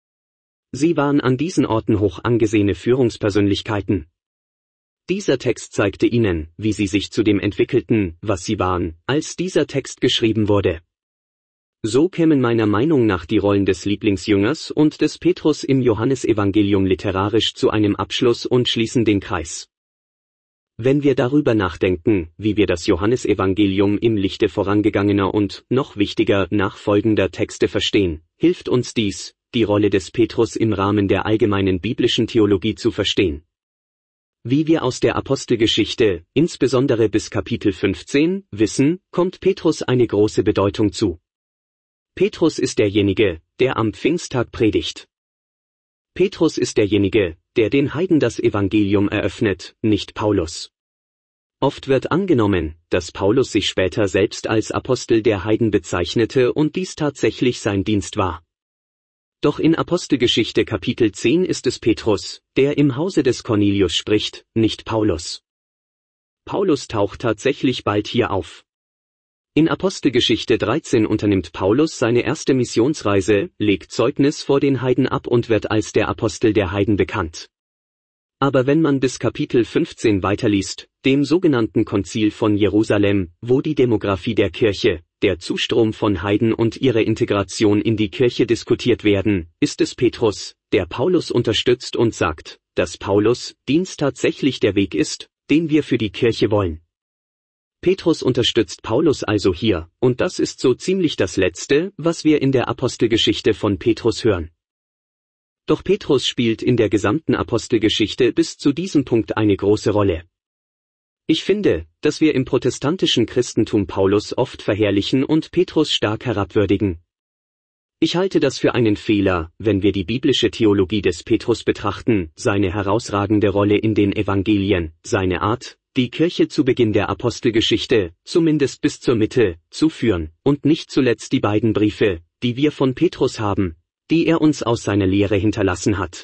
Sie waren an diesen Orten hoch angesehene Führungspersönlichkeiten. Dieser Text zeigte ihnen, wie sie sich zu dem entwickelten, was sie waren, als dieser Text geschrieben wurde. So kämen meiner Meinung nach die Rollen des Lieblingsjüngers und des Petrus im Johannesevangelium literarisch zu einem Abschluss und schließen den Kreis. Wenn wir darüber nachdenken, wie wir das Johannesevangelium im Lichte vorangegangener und, noch wichtiger, nachfolgender Texte verstehen, hilft uns dies, die Rolle des Petrus im Rahmen der allgemeinen biblischen Theologie zu verstehen. Wie wir aus der Apostelgeschichte, insbesondere bis Kapitel 15, wissen, kommt Petrus eine große Bedeutung zu. Petrus ist derjenige, der am Pfingsttag predigt. Petrus ist derjenige, der den Heiden das Evangelium eröffnet, nicht Paulus. Oft wird angenommen, dass Paulus sich später selbst als Apostel der Heiden bezeichnete und dies tatsächlich sein Dienst war. Doch in Apostelgeschichte Kapitel 10 ist es Petrus, der im Hause des Cornelius spricht, nicht Paulus. Paulus taucht tatsächlich bald hier auf. In Apostelgeschichte 13 unternimmt Paulus seine erste Missionsreise, legt Zeugnis vor den Heiden ab und wird als der Apostel der Heiden bekannt. Aber wenn man bis Kapitel 15 weiterliest, dem sogenannten Konzil von Jerusalem, wo die Demographie der Kirche, der Zustrom von Heiden und ihre Integration in die Kirche diskutiert werden, ist es Petrus, der Paulus unterstützt und sagt, dass Paulus' Dienst tatsächlich der Weg ist, den wir für die Kirche wollen. Petrus unterstützt Paulus also hier, und das ist so ziemlich das Letzte, was wir in der Apostelgeschichte von Petrus hören. Doch Petrus spielt in der gesamten Apostelgeschichte bis zu diesem Punkt eine große Rolle. Ich finde, dass wir im protestantischen Christentum Paulus oft verherrlichen und Petrus stark herabwürdigen. Ich halte das für einen Fehler, wenn wir die biblische Theologie des Petrus betrachten, seine herausragende Rolle in den Evangelien, seine Art, die Kirche zu Beginn der Apostelgeschichte, zumindest bis zur Mitte, zu führen, und nicht zuletzt die beiden Briefe, die wir von Petrus haben, die er uns aus seiner Lehre hinterlassen hat.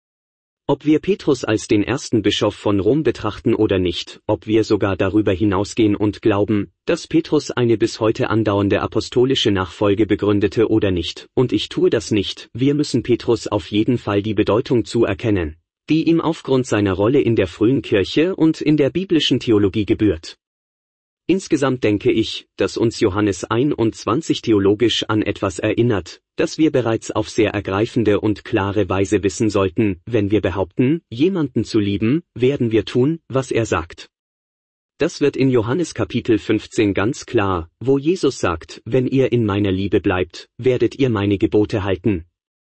Ob wir Petrus als den ersten Bischof von Rom betrachten oder nicht, ob wir sogar darüber hinausgehen und glauben, dass Petrus eine bis heute andauernde apostolische Nachfolge begründete oder nicht, und ich tue das nicht, wir müssen Petrus auf jeden Fall die Bedeutung zuerkennen, die ihm aufgrund seiner Rolle in der frühen Kirche und in der biblischen Theologie gebührt. Insgesamt denke ich, dass uns Johannes 21 theologisch an etwas erinnert, das wir bereits auf sehr ergreifende und klare Weise wissen sollten, wenn wir behaupten, jemanden zu lieben, werden wir tun, was er sagt. Das wird in Johannes Kapitel 15 ganz klar, wo Jesus sagt, wenn ihr in meiner Liebe bleibt, werdet ihr meine Gebote halten.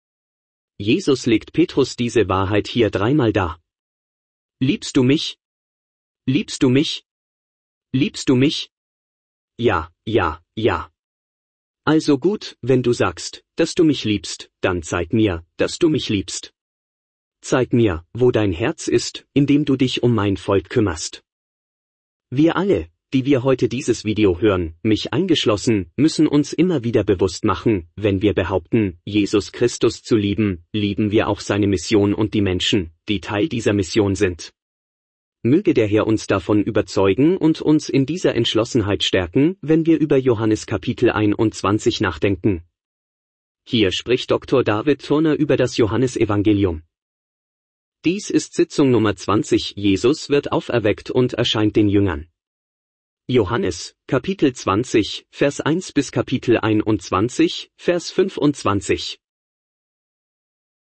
Jesus legt Petrus diese Wahrheit hier dreimal dar. Liebst du mich? Liebst du mich? Liebst du mich? Ja, ja, ja. Also gut, wenn du sagst, dass du mich liebst, dann zeig mir, dass du mich liebst. Zeig mir, wo dein Herz ist, indem du dich um mein Volk kümmerst. Wir alle, die wir heute dieses Video hören, mich eingeschlossen, müssen uns immer wieder bewusst machen, wenn wir behaupten, Jesus Christus zu lieben, lieben wir auch seine Mission und die Menschen, die Teil dieser Mission sind. Möge der Herr uns davon überzeugen und uns in dieser Entschlossenheit stärken, wenn wir über Johannes Kapitel 21 nachdenken. Hier spricht Dr. David Turner über das Johannesevangelium. Dies ist Sitzung Nummer 20. Jesus wird auferweckt und erscheint den Jüngern. Johannes, Kapitel 20, Vers 1 bis Kapitel 21, Vers 25.